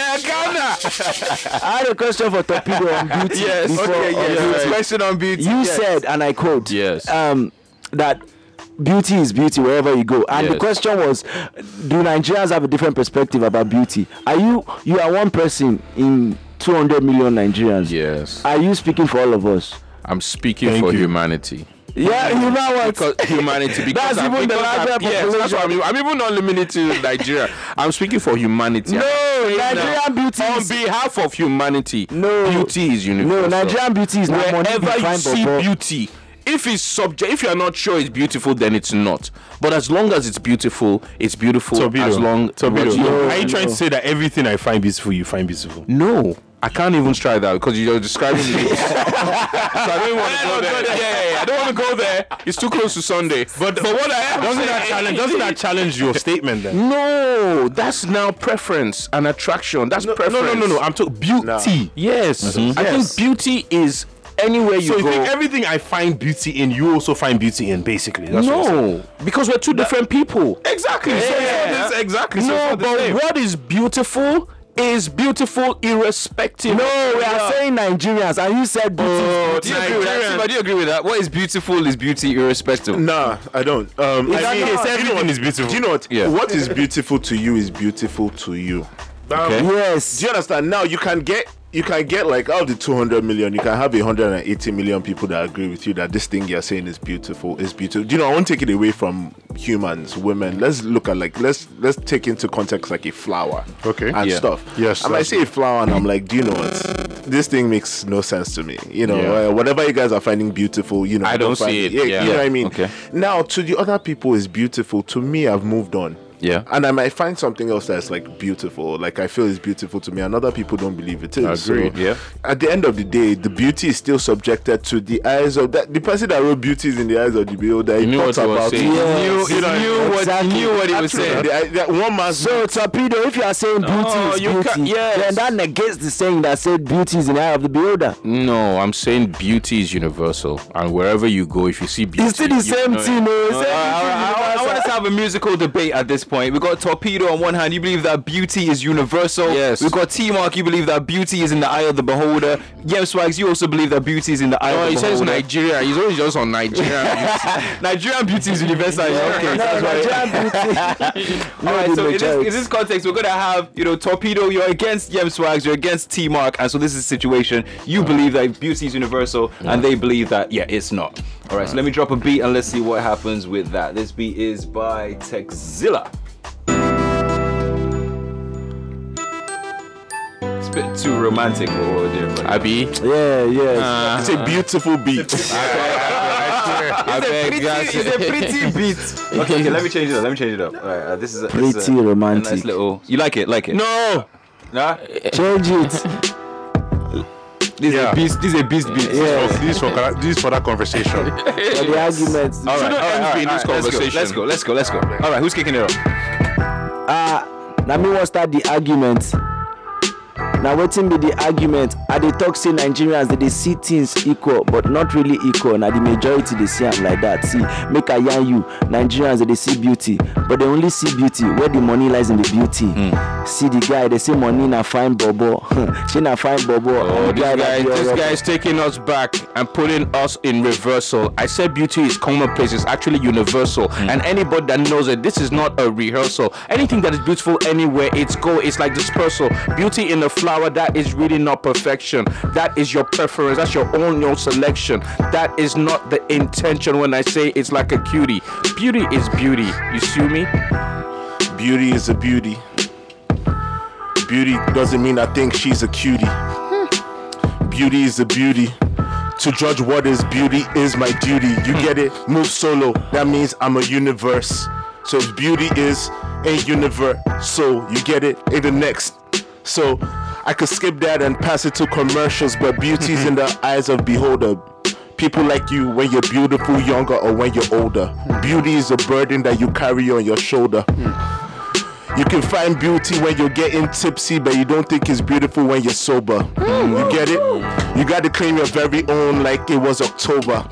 I had a question for Torpedo on beauty. Yes. before- Okay. on Yes. beauty. Question on beauty. You yes. said, and I quote, Yes. um, that beauty is beauty wherever you go. And the Yes. question was, do Nigerians have a different perspective about beauty? Are you you are one person in two hundred million Nigerians? Yes. Are you speaking for all of us? I'm speaking Thank for you. humanity. Yeah, you know what? Because humanity. Because That's I'm- even the because I'm- larger yes, that's what I population. mean. I'm even not limited to Nigeria. I'm speaking for humanity. No, I'm saying Nigerian now, beauty on is- behalf of humanity. No. Beauty is universal. No, Nigerian beauty is not money Wherever you defined, see Bobo. beauty, if it's subject, if you are not sure it's beautiful, then it's not. But as long as it's beautiful, it's beautiful. Torpedo. As long Torpedo. as you- Are you trying to say that everything I find beautiful, you find beautiful? No, I can't even try that because you're describing me. So I don't want to go there. Yeah, yeah, yeah. I don't want to go there. It's too close to Sunday. But, but what I am Doesn't that saying- challenge? Doesn't that challenge your statement then? No, that's now preference and attraction. That's No, preference. no, no, no, no. I'm talking beauty. Yes, Mhm. I Yes. think beauty is anywhere you So you go. think everything I find beauty in, you also find beauty in, basically? That's what you're saying. No, because we're two different people. Exactly. So it's not this- exactly. So No, it's not the but same. what is beautiful is beautiful irrespective. No, we are saying Nigerians, and you said beauty. Oh, is Do you agree with that? Siba, do you agree with that? What is beautiful is beauty irrespective. Nah, I don't. Um, It's I mean, not- you know everything what? is beautiful. Do you know what? Yeah. What is beautiful to you is beautiful to you. Um, Okay. Yes. Do you understand? Now you can get you can get like out of the two hundred million, you can have one hundred eighty million people that agree with you that this thing you're saying is beautiful, is beautiful. Do you know? I won't take it away from humans, women. Let's look at like let's let's take into context like a flower, Okay. and Yeah. stuff. Yes, I might that's- say a flower, and I'm like, do you know what? This thing makes no sense to me. You know, Yeah. uh, whatever you guys are finding beautiful, you know, I don't find see it. Yeah, Yeah. you know what I mean. Okay. Now to the other people is beautiful. To me, I've moved on. Yeah. And I might find something else that's like beautiful, like I feel is beautiful to me, and other people don't believe it is. Agreed, So yeah. At the end of the day, the beauty is still subjected to the eyes of that. The person that wrote beauty is in the eyes of the beholder. He knew talks what he was about saying. it. He knew- he You know, knew what- he exactly. knew what he was Actually, saying. the eye- that one man's So Torpedo, if you are saying beauty No, is you beauty, can't- yes. then that negates the saying that said beauty is in the eye of the beholder. No, I'm saying beauty is universal, and wherever you go, if you see beauty, It's still the you same know it. thing, no? Uh, It's I, I, I, I want us to have a musical debate at this point. We got Torpedo on one hand. You believe that beauty is universal. Yes. We got T Mark. You believe that beauty is in the eye of the beholder. Yem Swags. You also believe that beauty is in the eye No, of he the says beholder. Nigeria. He's always just on Nigeria. Nigerian beauty is universal. Okay, No, that's right. Nigerian beauty. All right, the so in this, majority. in this context, we're gonna have, you know, Torpedo. You're against Yem Swags. You're against T Mark, and so this is the situation. You believe that beauty is universal, and they believe that yeah, it's not. All right, so let me drop a beat and let's see what happens with that. This beat is by Texzilla. It's a bit too romantic for what we're doing. Abi, Yeah, yes. Uh, It's a beautiful beat. I beg, Pretty, guys. it's a pretty beat. Okay, okay, let me change it up. Let me change it up. All right, uh, this is a, this is a, Pretty a romantic. nice little. You like it? Like it? No, Nah. Change it. This is Yeah. a beast. This is a beast beat. Yeah. So this is for this is for that conversation. For the arguments. All right, all right, all right, in this all right, let's go, conversation. Let's go. Let's go. Let's go. All right, who's kicking it off? Ah, now me want start the argument. Now waiting be the argument. Are they talk say Nigerians that they see things equal, but not really equal. Now the majority they see them like that. See, make I yarn you. Nigerians that they see beauty, but they only see beauty where the money lies in the beauty. Mm. See the guy, they say money na fine bobo. She na fine bobo. Oh, And this the guy, that be this all guy rubber. is taking us back and putting us in reversal. I said beauty is commonplace, it's actually universal. And anybody that knows it, this is not a rehearsal. Anything that is beautiful anywhere, it's go, it's like dispersal. Beauty in the flower, that is really not perfection. That is your preference. That's your own your selection. That is not the intention when I say it's like a cutie. Beauty is beauty. You see me? Beauty is a beauty. Beauty doesn't mean I think she's a cutie. Beauty is a beauty. To judge what is beauty is my duty. You get it? Move solo. That means I'm a universe. So if beauty is a universe, so you get it? In the next. So I could skip that and pass it to commercials, but beauty's in the eyes of beholder. People like you when you're beautiful, younger, or when you're older. Beauty is a burden that you carry on your shoulder. You can find beauty when you're getting tipsy, but you don't think it's beautiful when you're sober. Mm, you get it? You got to claim your very own like it was October.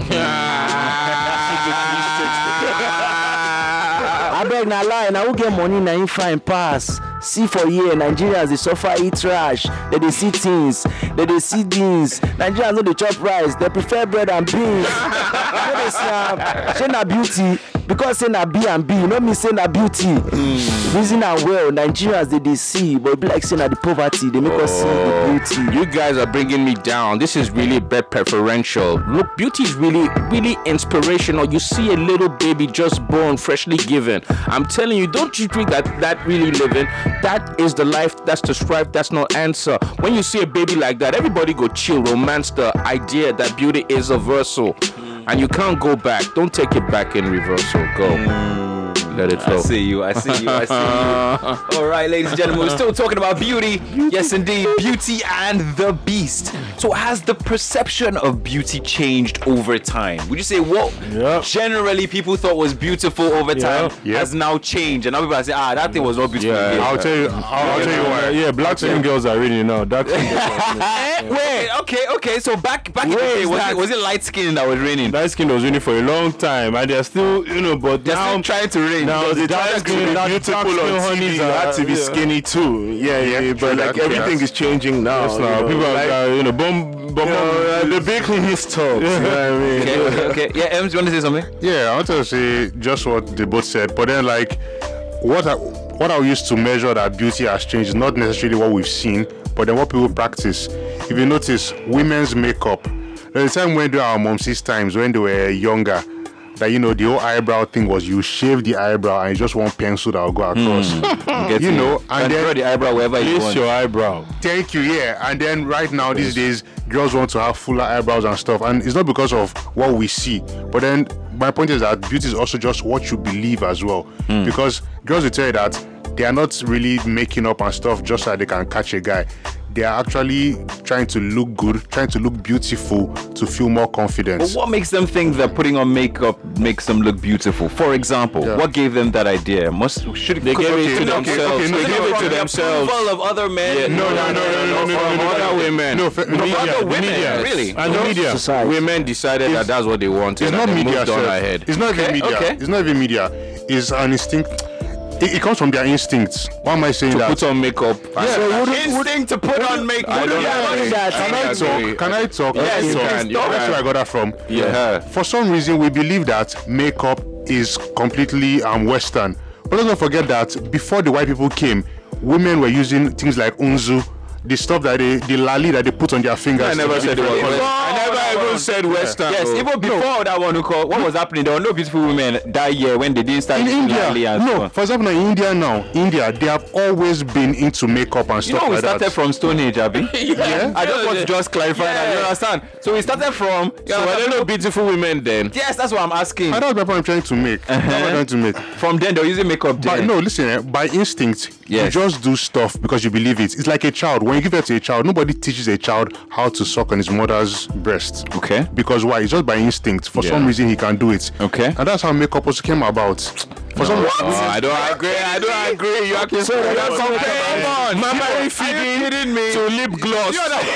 I beg na lie, na who get money na him fine pass. See for here, Nigerians they suffer eat trash. They dey see things, they dey see beans. Nigerians no dey chop rice, they prefer bread and beans. No dey snap, say na beauty. Because say na B and B, no mean say na beauty. Mm. Reason am well, Nigerians they dey see, but it be like say na the poverty they make us see the beauty. You guys are bringing me down. This is really bad preferential. Look, beauty is really, really inspirational. You see a little baby just born, freshly given. I'm telling you, don't you think that that really living? That is the life. That's the strife. That's no answer. When you see a baby like that, everybody go chill, romance the idea that beauty is a versal. And you can't go back. Don't take it back in reversal. Go. Mm. Let it flow. I see you. I see you. I see you. All right, ladies and gentlemen, we're still talking about beauty. Yes, indeed. Beauty and the Beast. So has the perception of beauty changed over time? Would you say what yep. generally people thought was beautiful over time yep. Yep. has now changed? And now people are saying, ah, that thing was not beautiful. Yeah, I'll tell you. I'll, I'll tell you why. Yeah, black skin girls are really now. Dark skin girls are really. Wait, okay, okay. So back back in the day, was it, was it light skin that was raining? Light skin was raining for a long time, and they're still, you know, but they're now still trying to rain. Now the dark skin, beautiful on T V, you had to be skinny too. Yeah, yeah, yeah but like everything is changing now. Yes, now people are, like, uh, you know, bomb, bomb, you know, uh, the big his talk. You know what I mean? Okay, okay, okay. Yeah, Ems, you want to say something? Yeah, I want to say just what they both said, but then like what I what I used to measure that beauty has changed is not necessarily what we've seen, but then what people practice. If you notice, women's makeup. There's a time when during our mom's times when they were younger, that you know the whole eyebrow thing was you shave the eyebrow and it's just one pencil that will go across. Mm. you know, and, and then draw the eyebrow wherever you want. your eyebrow. Thank you, yeah. And then right now these days, girls want to have fuller eyebrows and stuff, and it's not because of what we see, but then my point is that beauty is also just what you believe as well. Mm. Because girls will tell you that they are not really making up and stuff just so they can catch a guy. They are actually trying to look good, trying to look beautiful to feel more confidence. But what makes them think that putting on makeup makes them look beautiful? For example, yeah. what gave them that idea? Must should they could, gave it to themselves? Okay, no, they gave it to themselves. Full of other men. Yeah. No, no, no, no, no, no, no, no, other women. No, no, media, other women, media. really. And the media. Society. Women decided it's, that that's what they wanted. It's not media. It's not even media. Okay. It's not even media. It's an instinct. It, it comes from their instincts. Why am I saying to that? To put on makeup. Yeah, so would, instinct to put on makeup. I don't know that. Can I talk? Can I talk? Yes, you can. That's where I got that from. Yeah. For some reason, we believe that makeup is completely um, Western. But let's not forget that before the white people came, women were using things like unzu, the stuff that they, the lali that they put on their fingers. I never said it was Western. I never even said Western. Yes, even before that one, what was happening? There were no beautiful women that year when they didn't start in India. No, so. For example, in India now, India, they have always been into makeup and stuff you know, we like started that. from Stone Age, Abi. yeah. yeah. I just want to just clarify yeah. that. You understand? So we started from. So were there no beautiful women then? Yes, that's what I'm asking. I know the point I'm trying to make. Uh-huh. I'm trying to make. From then, they were using makeup. But then. no, listen. Eh, by instinct, yes. you just do stuff because you believe it. It's like a child. When you give it to a child, nobody teaches a child how to suck on his mother's breast. Okay. Because why? It's just by instinct. For yeah. some reason, he can do it. Okay. And that's how makeup also came about. For no, some reason, oh, I don't agree. I don't agree. You are so comparing Mama feeding me to lip gloss.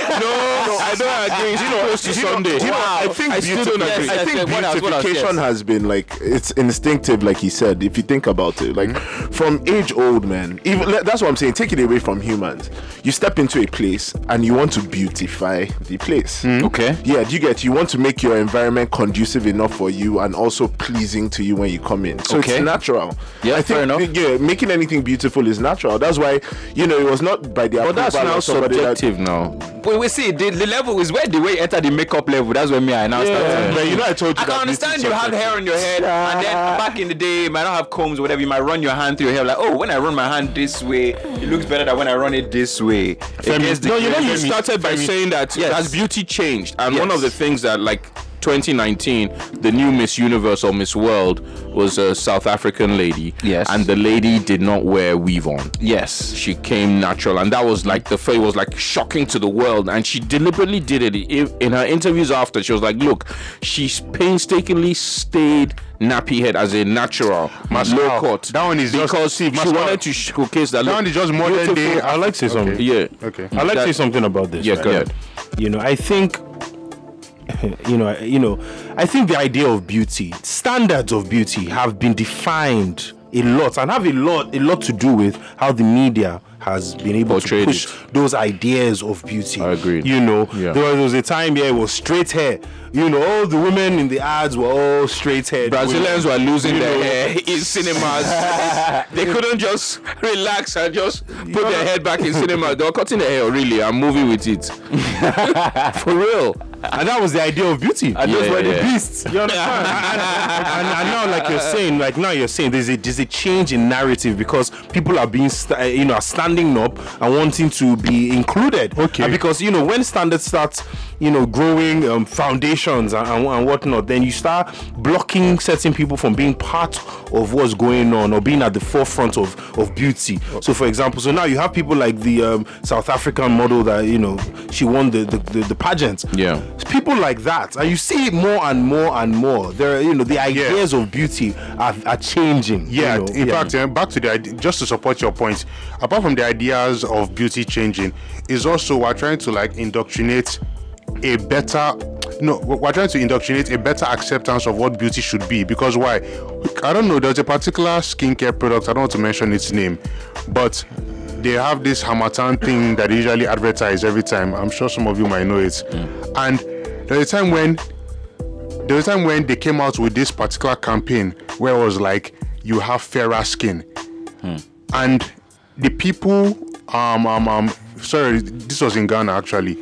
No, I don't agree. It's close to Sunday. Wow. I think I still don't agree. I think beautification has been like it's instinctive, like he said. If you think about it, like mm-hmm. from age old, man. Even that's what I'm saying. Take it away from humans. You step into a place and you want to beautify the place. Mm-hmm. Okay. Yeah. Do you get? You want to make your environment conducive enough for you and also pleasing to you when you come in. So okay. it's natural natural. Yeah, I think, fair enough. Yeah, making anything beautiful is natural. That's why, you know, it was not by the But that's approval now of somebody subjective that, now. We, we see the, the level is where the way you enter the makeup level. That's where me I now Yeah, start. but you know, I told you I can that understand beauty you is have subjective. hair on your head, and then back in the day, you might not have combs, whatever. You might run your hand through your hair, like, oh, when I run my hand this way, it looks better than when I run it this way. Against the No, you know, grain. you started by Femi. saying that Yes. has beauty changed? And one Yes. of the things that, like, twenty nineteen, the new Miss Universe or Miss World was a South African lady. Yes. And the lady did not wear weave on. Yes. She came natural. And that was like, the face was like shocking to the world. And she deliberately did it. If- In her interviews after, she was like, look, she painstakingly stayed nappy head as a natural, Mascal, low cut. that one is just- because see, she Mascal, wanted to showcase that. that look, one is just modern beautiful- day. I'd like to say something. Yeah. Okay. I'd like That- to say something about this. Yeah, right? go ahead. You know, I think, you know, you know, I think the idea of beauty, standards of beauty, have been defined a lot and have a lot, a lot to do with how the media has been able Portrayed to push it. those ideas of beauty. I agree. You know, Yeah. there, was, there was a time here it was straight hair. You know, all the women in the ads were all straight hair. Brazilians were losing You their know. hair in cinemas. They couldn't just relax and just put their head back in cinema. They were cutting their hair, really, and moving with it. For real. And that was the idea of beauty. And those Yeah, were the yeah. beasts. You understand? and, and, and now, like you're saying, like now you're saying, there's a there's a change in narrative because people are being, st- uh, you know, are standing up and wanting to be included. Okay. And because you know, when standards start, you know, growing um, foundations and, and, and whatnot, then you start blocking certain people from being part of what's going on or being at the forefront of of beauty. So, for example, so now you have people like the um, South African model that you know she won the the, the, the pageant. Yeah. People like that, and you see it more and more and more. There, are, you know, the ideas of beauty are, are changing. Yeah, you know? in Yeah. fact, eh, back to the idea, just to support your point, apart from the ideas of beauty changing, is also we're trying to like indoctrinate a better, no, we're trying to indoctrinate a better acceptance of what beauty should be. Because why? I don't know, there's a particular skincare product, I don't want to mention its name, but they have this Hamatan thing that they usually advertise every time. I'm sure some of you might know it. And there's a time when there was a time when they came out with this particular campaign where it was like, you have fairer skin. And the people, um, um, um, sorry, this was in Ghana actually,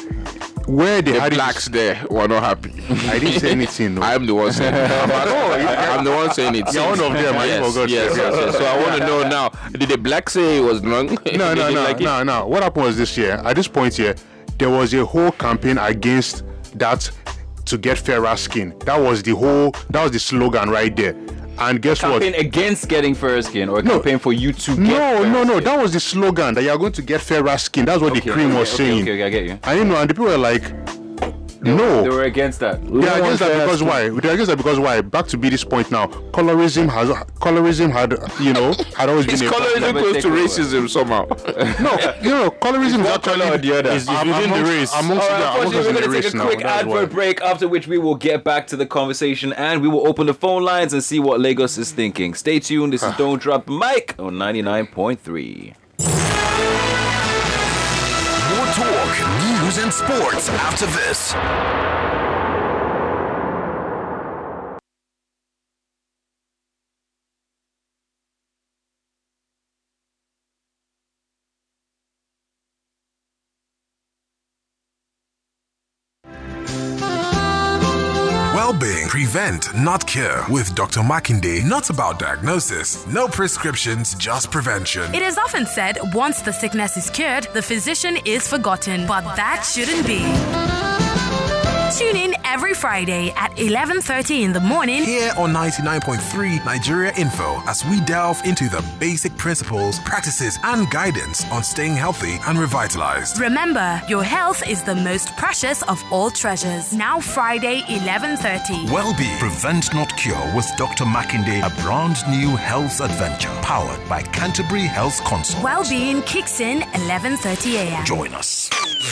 where they The had it- blacks there were not happy. I didn't say anything. No. I'm the one saying it. I'm, I'm the one saying it. You're one of them, I Yes, forgot. yes, yes, yes. So I want to know now, did the black say it was wrong? No, They no, didn't no, like it? no, no. What happened was this year, at this point here, there was a whole campaign against that to get fairer skin. That was the whole, that was the slogan right there. And guess what? Campaign against getting fair skin or a campaign for you to get No, fair no, no. skin? That was the slogan that you are going to get fairer skin. That's what Okay, the cream okay, was okay, saying. okay, okay, I get you. And you know, and the people were like, no. They were against that. They are against that because why? They are against that because why? Back to be this point now. Colorism has colorism had you know had always Is been a colorism close to racism somehow? No, you know, colorism is actually or the other. is It's within the race. Amongst, All right, yeah, amongst unfortunately, us we're in the going to race take a now. quick That's why. advert break, after which we will get back to the conversation and we will open the phone lines and see what Lagos is thinking. Stay tuned. This is Don't Drop the Mic on ninety-nine point three. More talk, news, and sports after this. Well-being, prevent, not cure. With Doctor Makinde, not about diagnosis, no prescriptions, just prevention. It is often said, once the sickness is cured, the physician is forgotten. But that shouldn't be. Tune in every Friday at eleven thirty in the morning Here on ninety-nine point three Nigeria Info, as we delve into the basic principles, practices, and guidance on staying healthy and revitalized. Remember, your health is the most precious of all treasures. Now Friday, eleven thirty. Well-being, prevent, not cure with Doctor Makinde, a brand new health adventure powered by Canterbury Health Consult. Well-being kicks in eleven thirty a.m. Join us.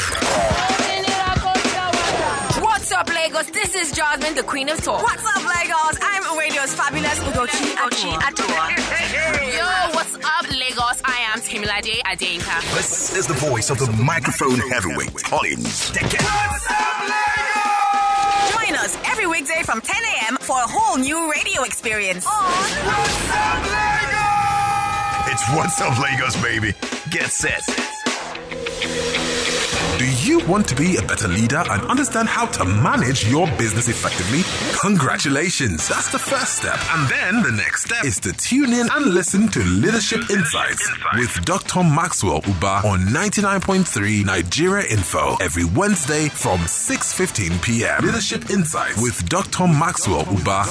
What's up, Lagos? This is Jasmine, the Queen of Talk. What's up, Lagos? I'm radio's fabulous Udochi Atua. Yo, what's up, Lagos? I am Timilade Adeyinka. This is the voice of the microphone heavyweight, Collins. Join us every every weekday from ten a.m. for a whole new radio experience. On It's What's Up Lagos, baby. Get set. Do you want to be a better leader and understand how to manage your business effectively? Congratulations, that's the first step. And then the next step is to tune in and listen to Leadership Insights with Doctor Maxwell Uba on ninety-nine point three Nigeria Info every Wednesday from six fifteen p.m. Leadership Insights with Doctor Maxwell Uba.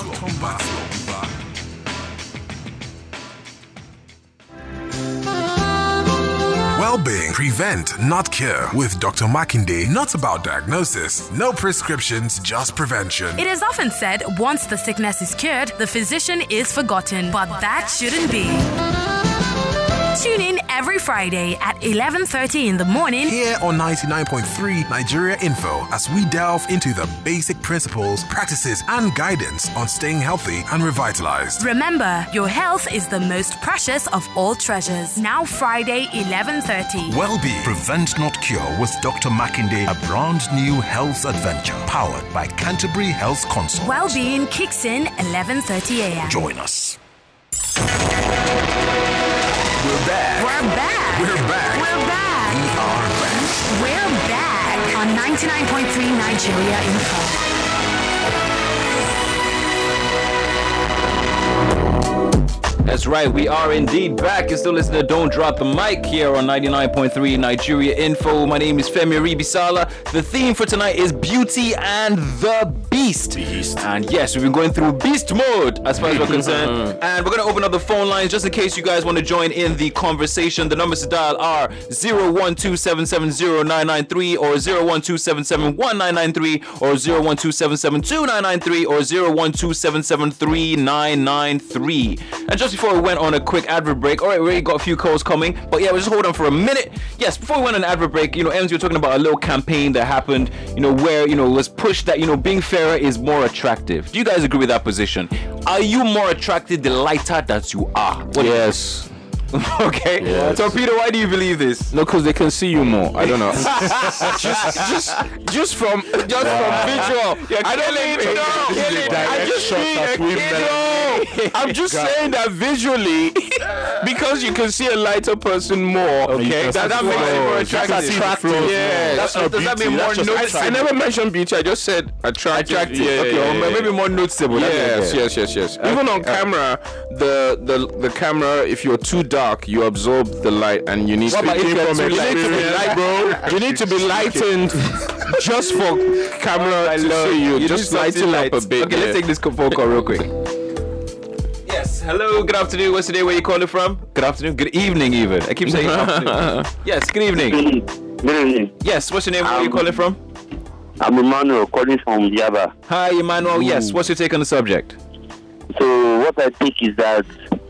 Well-being, prevent, not cure. With Doctor Makinde, not about diagnosis, no prescriptions, just prevention. It is often said, once the sickness is cured, the physician is forgotten. But that shouldn't be. Tune in every Friday at eleven thirty in the morning Here on ninety-nine point three Nigeria Info as we delve into the basic principles, practices, and guidance on staying healthy and revitalized. Remember, your health is the most precious of all treasures. Now Friday, eleven thirty. Well-being, prevent not cure with Doctor Makinde, a brand new health adventure powered by Canterbury Health Consult. Well-being kicks in eleven thirty a.m. Join us. We're back. We're back. We're back. We're back. We are back. We're back on ninety-nine point three Nigeria Info. That's right, we are indeed back. You're still listening to Don't Drop the Mic here on ninety-nine point three Nigeria Info. My name is Femi Aribisala. The theme for tonight is Beauty and the Beast. Beast. And yes, we've been going through beast mode as far as we're concerned. And we're going to open up the phone lines just in case you guys want to join in the conversation. The numbers to dial are zero one two seven seven zero nine nine three or zero one two seven seven one nine nine three or zero one two seven seven two nine nine three or zero one two seven seven three nine nine three. And just before we went on a quick advert break, all right, we already got a few calls coming, but yeah, we'll just hold on for a minute. Yes, before we went on an advert break, you know, Ems, you were talking about a little campaign that happened, you know, where, you know, it was pushed that, you know, being fairer is more attractive. Do you guys agree with that position? Are you more attractive the lighter that you are? What Yes. Okay. Yes. So Peter, why do you believe this? No, because they can see you more. I don't know. just, just, just from, just from visual. You're I don't killing even me. know. You're killing me. I just mean a kid. No, I'm just saying that visually, because you can see a lighter person more. Okay. That, that makes it more attractive. attractive. Yeah. That's not does that mean more noticeable? I, I never mentioned beauty. I just said attractive. Attractive. Yeah, okay. yeah, Or yeah, maybe more noticeable. Yes, yes, yes, yes. Okay. Even on camera, the, the the camera, if you're too dark, you absorb the light, and you need What to about if you're too light? you need to be light, bro. You need to be lightened just for camera to see you. You Just need lighten something up a bit. Okay, yeah. let's take this phone call real quick. Yes, hello, good afternoon. What's the name? Where you calling from? Good afternoon, good evening even. I keep saying afternoon. Yes, good evening. Good evening. Yes, what's your name? Where are you Um, calling from? I'm Emmanuel calling from Yaba. Hi, Emmanuel. Yes, what's your take on the subject? So what I think is that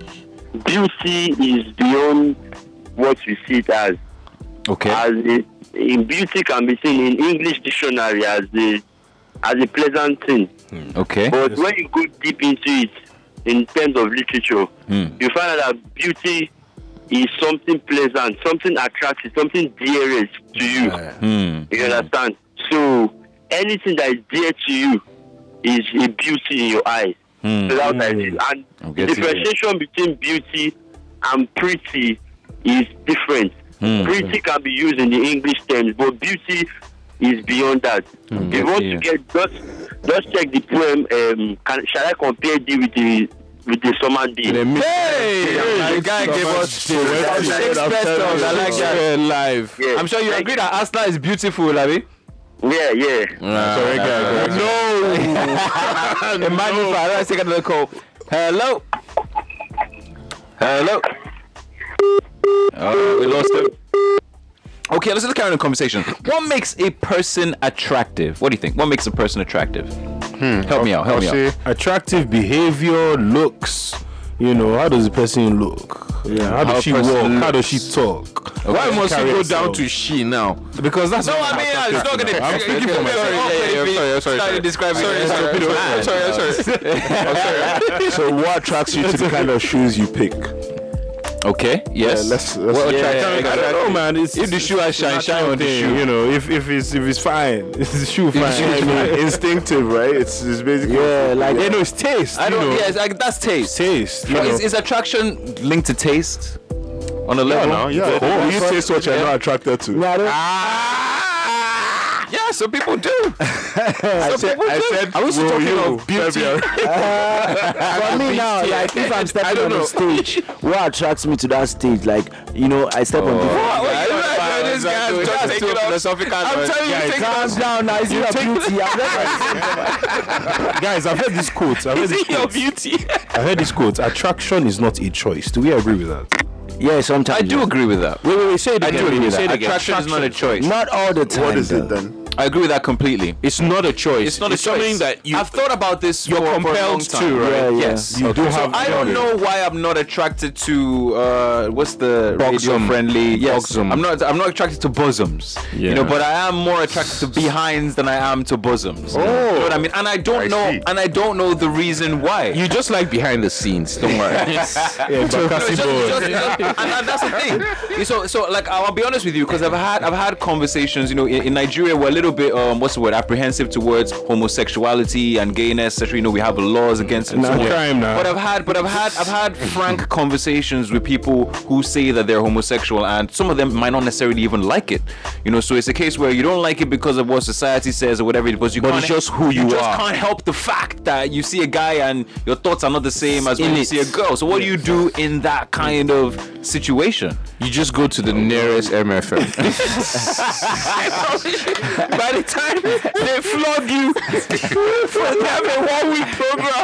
beauty is beyond what we see it as. Okay. As a, in beauty can be seen in English dictionary as a as a pleasant thing. Okay. But when you go deep into it, in terms of literature, Hmm. you find out that beauty is something pleasant, something attractive, something dearest to you. Hmm. You understand? So anything that is dear to you is a beauty in your eyes. Hmm. So that's what I feel. And I'm the getting differentiation between beauty and pretty is different. Hmm. Pretty can be used in the English terms, but beauty is beyond that. Hmm. If you want to get just just check the poem. Um, can, shall I compare thee with the with the summer day? Hey, the guy gave us six pesos. I like that. Live. Yeah. I'm sure you agree that Asla is beautiful, Abi. Yeah, yeah. Sorry, guys. No. Emmanuel, let's take another call. Hello. Hello. Oh, we lost him. Okay, let's just carry on the conversation. What makes a person attractive? What do you think? What makes a person attractive? Hmm. Help me out. Help I'll me out. say attractive behavior, looks. You know, how does the person look? Yeah, how does How she a walk? person How does looks. she talk? Why must you Carry go herself? down to she now? Because that's No, what I mean, I'm it's not talking going to. about. I'm speaking for myself. sorry, sorry, sorry. Started describing. Sorry, sorry, sorry, sorry, sorry. So what attracts you to the kind of shoes you pick? Okay. Yes. Yeah, let's- let's- Well, yeah, attract- yeah, I don't know, man. It's, If the shoe has shine, shine on the shoe. You know, if if it's if it's fine, it's the shoe fine. I mean, instinctive, right? It's, it's basically Yeah, like you know, it's taste. I you don't. know. Yeah, it's like that's taste. Taste. You But know. is, is attraction linked to taste on a level? no, yeah. Oh, You taste what you're not attracted to. Yeah, I don't- yeah, some people do. I Some said, people I do. said, I was will talking you, of beauty. February? For me now, like if I'm I stepping don't on the know. stage, what attracts me to that stage, like you know, I step on the. What? What I you don't like, know, man? This that's guy's too- just that's taking too off- philosophical, I'm man. telling you, Guys, taking Calm off- down, now. Is You your take- beauty? I'm just Guys, I've heard this quote. I've heard Is this it your quote. beauty? I heard this quote. Attraction is not a choice. Do we agree with that? yeah, sometimes. I do agree with that. Wait, wait, wait. Say it I again. do agree baby, with say that. it again. Attraction is not a choice. Not all the time. What is though. it then? I agree with that completely. It's not a choice. It's not a something choice. that you. I've thought about this You're for, for a long compelled time. to, right? Yeah, yeah. Yes. You do So have. I don't know why I'm not attracted to uh, what's the radio Bosom. friendly? Yes, Bosom. I'm not. I'm not attracted to bosoms. You know, Yeah. but I am more attracted to behinds than I am to bosoms. Oh. You know what I mean? And I don't I know. see. And I don't know the reason why. You just like behind the scenes. Don't worry. yeah, No, it's just- Bakassi it's boy. just- and, and that's the thing. So, so like, I'll be honest with you, because I've had, I've had conversations. You know, in, in Nigeria, we're a little bit, um, what's the word, apprehensive towards homosexuality and gayness. Etc. You know, we have laws against it. and Nah, so on. crime now. But I've had, but I've had, I've had frank conversations with people who say that they're homosexual, and some of them might not necessarily even like it. You know, so it's a case where you don't like it because of what society says or whatever. Because you But can't, it's just who you just are. can't help the fact that you see a guy and your thoughts are not the same as when In you it. see a girl. So what do you do in that kind of situation? You just go to the nearest M F M. By the time they flog you for having a one week program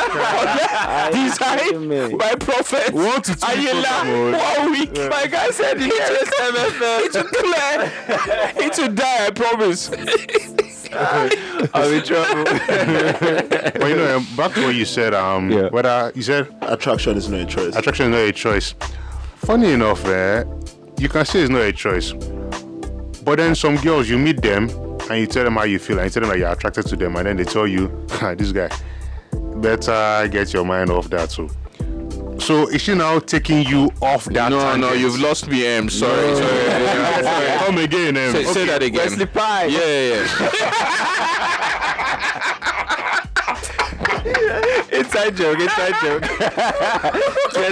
designed by Prophet One to two Ayala, program, oh. one week. My guy said the nearest M F M. It will clear. It will die, I promise. I'm in trouble. But you know, um, back to what you said. Um, Yeah. whether you said Attraction is not a choice. attraction is not a choice. Funny enough, eh, you can say it's not a choice. But then some girls, you meet them and you tell them how you feel, and you tell them that you're attracted to them, and then they tell you, "Ah, this guy, better get your mind off that too." So is she now taking you off that? No, no, tangent? you've lost me, Em. Sorry, sorry. Yeah, sorry. Come again, Em. Say, say that again. Wesley Pie. Yeah, yeah, yeah. Inside joke, inside joke. Yes,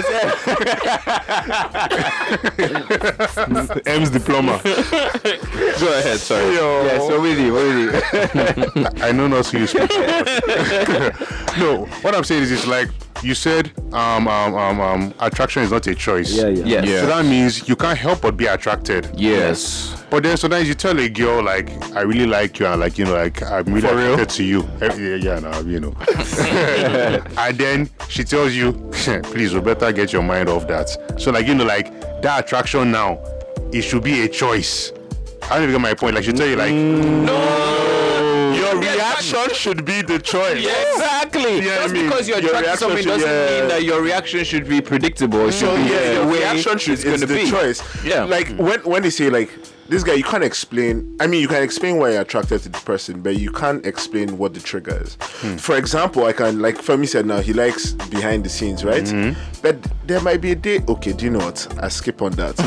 M's diploma. Go ahead, sorry. yes, we're with you, we're with you. I know not who you speak. No, what I'm saying is, it's like you said, um, um, um, um, attraction is not a choice. Yeah, yeah. Yes. Yeah. So that means you can't help but be attracted. Yes. But then sometimes you tell a girl, like, I really like you, and like, you know, like, I'm really For real? attracted to you. Eh, Yeah, yeah, no, you know. And then she tells you, please, you better get your mind off that. So like, you know, like, that attraction now, it should be a choice. I don't even get my point. Like, she tell you, like, No! your reaction should be the choice. Yeah, exactly. Yeah, Just I mean, because you're your attracted to reaction something should- doesn't yeah. mean that your reaction should be predictable. It should So be yeah, the your way reaction should it's is gonna the be. choice. Yeah. Like when when they say like this guy, you can't explain. I mean, you can explain why you're attracted to the person, but you can't explain what the trigger is. For example, I can like Femi said now he likes behind the scenes, right? But there might be a day. Okay, do you know what? I skip on that.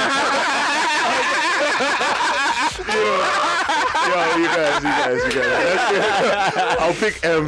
Yo, you guys, you guys, you guys. I'll pick M's.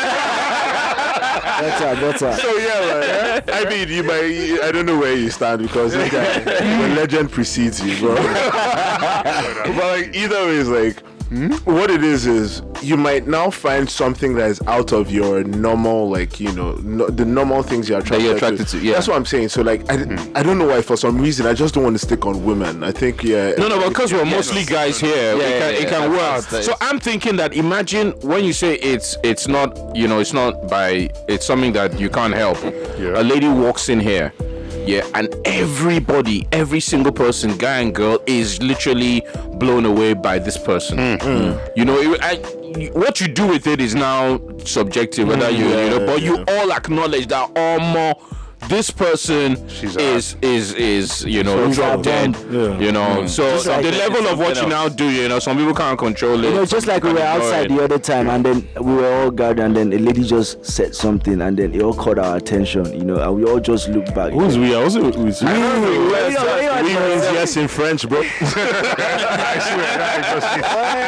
Better, better. So yeah, like, I mean, you might. I don't know where you stand because this guy, the legend precedes you, bro. But like, either way, is like. What it is is you might now find something that is out of your normal, like, you know, no, the normal things you're attracted, you're attracted to, yeah. That's what I'm saying. So like, I, I don't know why for some reason I just don't want to stick on women. I think yeah. No, no, because we're mostly guys here, Yeah, it yeah, can, it yeah, can that's- work. that's- So I'm thinking that imagine when you say it's it's not, you know, it's not by, it's something that you can't help. Yeah. A lady walks in here, yeah, and everybody, every single person, guy and girl, is literally blown away by this person. You know, it, I, what you do with it is now subjective, whether you, you know, but you all acknowledge that all more. this person is is is you know So drop it's dead. that bond. You know, Mm. so Just like the that, level it's of what you something now else. do, you know, some people can't control it. You know, just like we were outside the other time, and then we were all gathered, and then a lady just said something, and then it all caught our attention, you know, and we all just looked back. Who's we? Also, who's we? We, we, we, We we, means yes in French, bro. I swear, that is just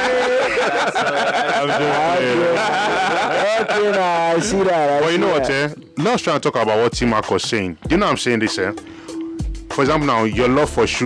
Okay, nah, I see that. I But you see know what, that. eh? Let's try and talk about what T-Mac was saying. Do you know what I'm saying this, eh? For example, now, your love for shoe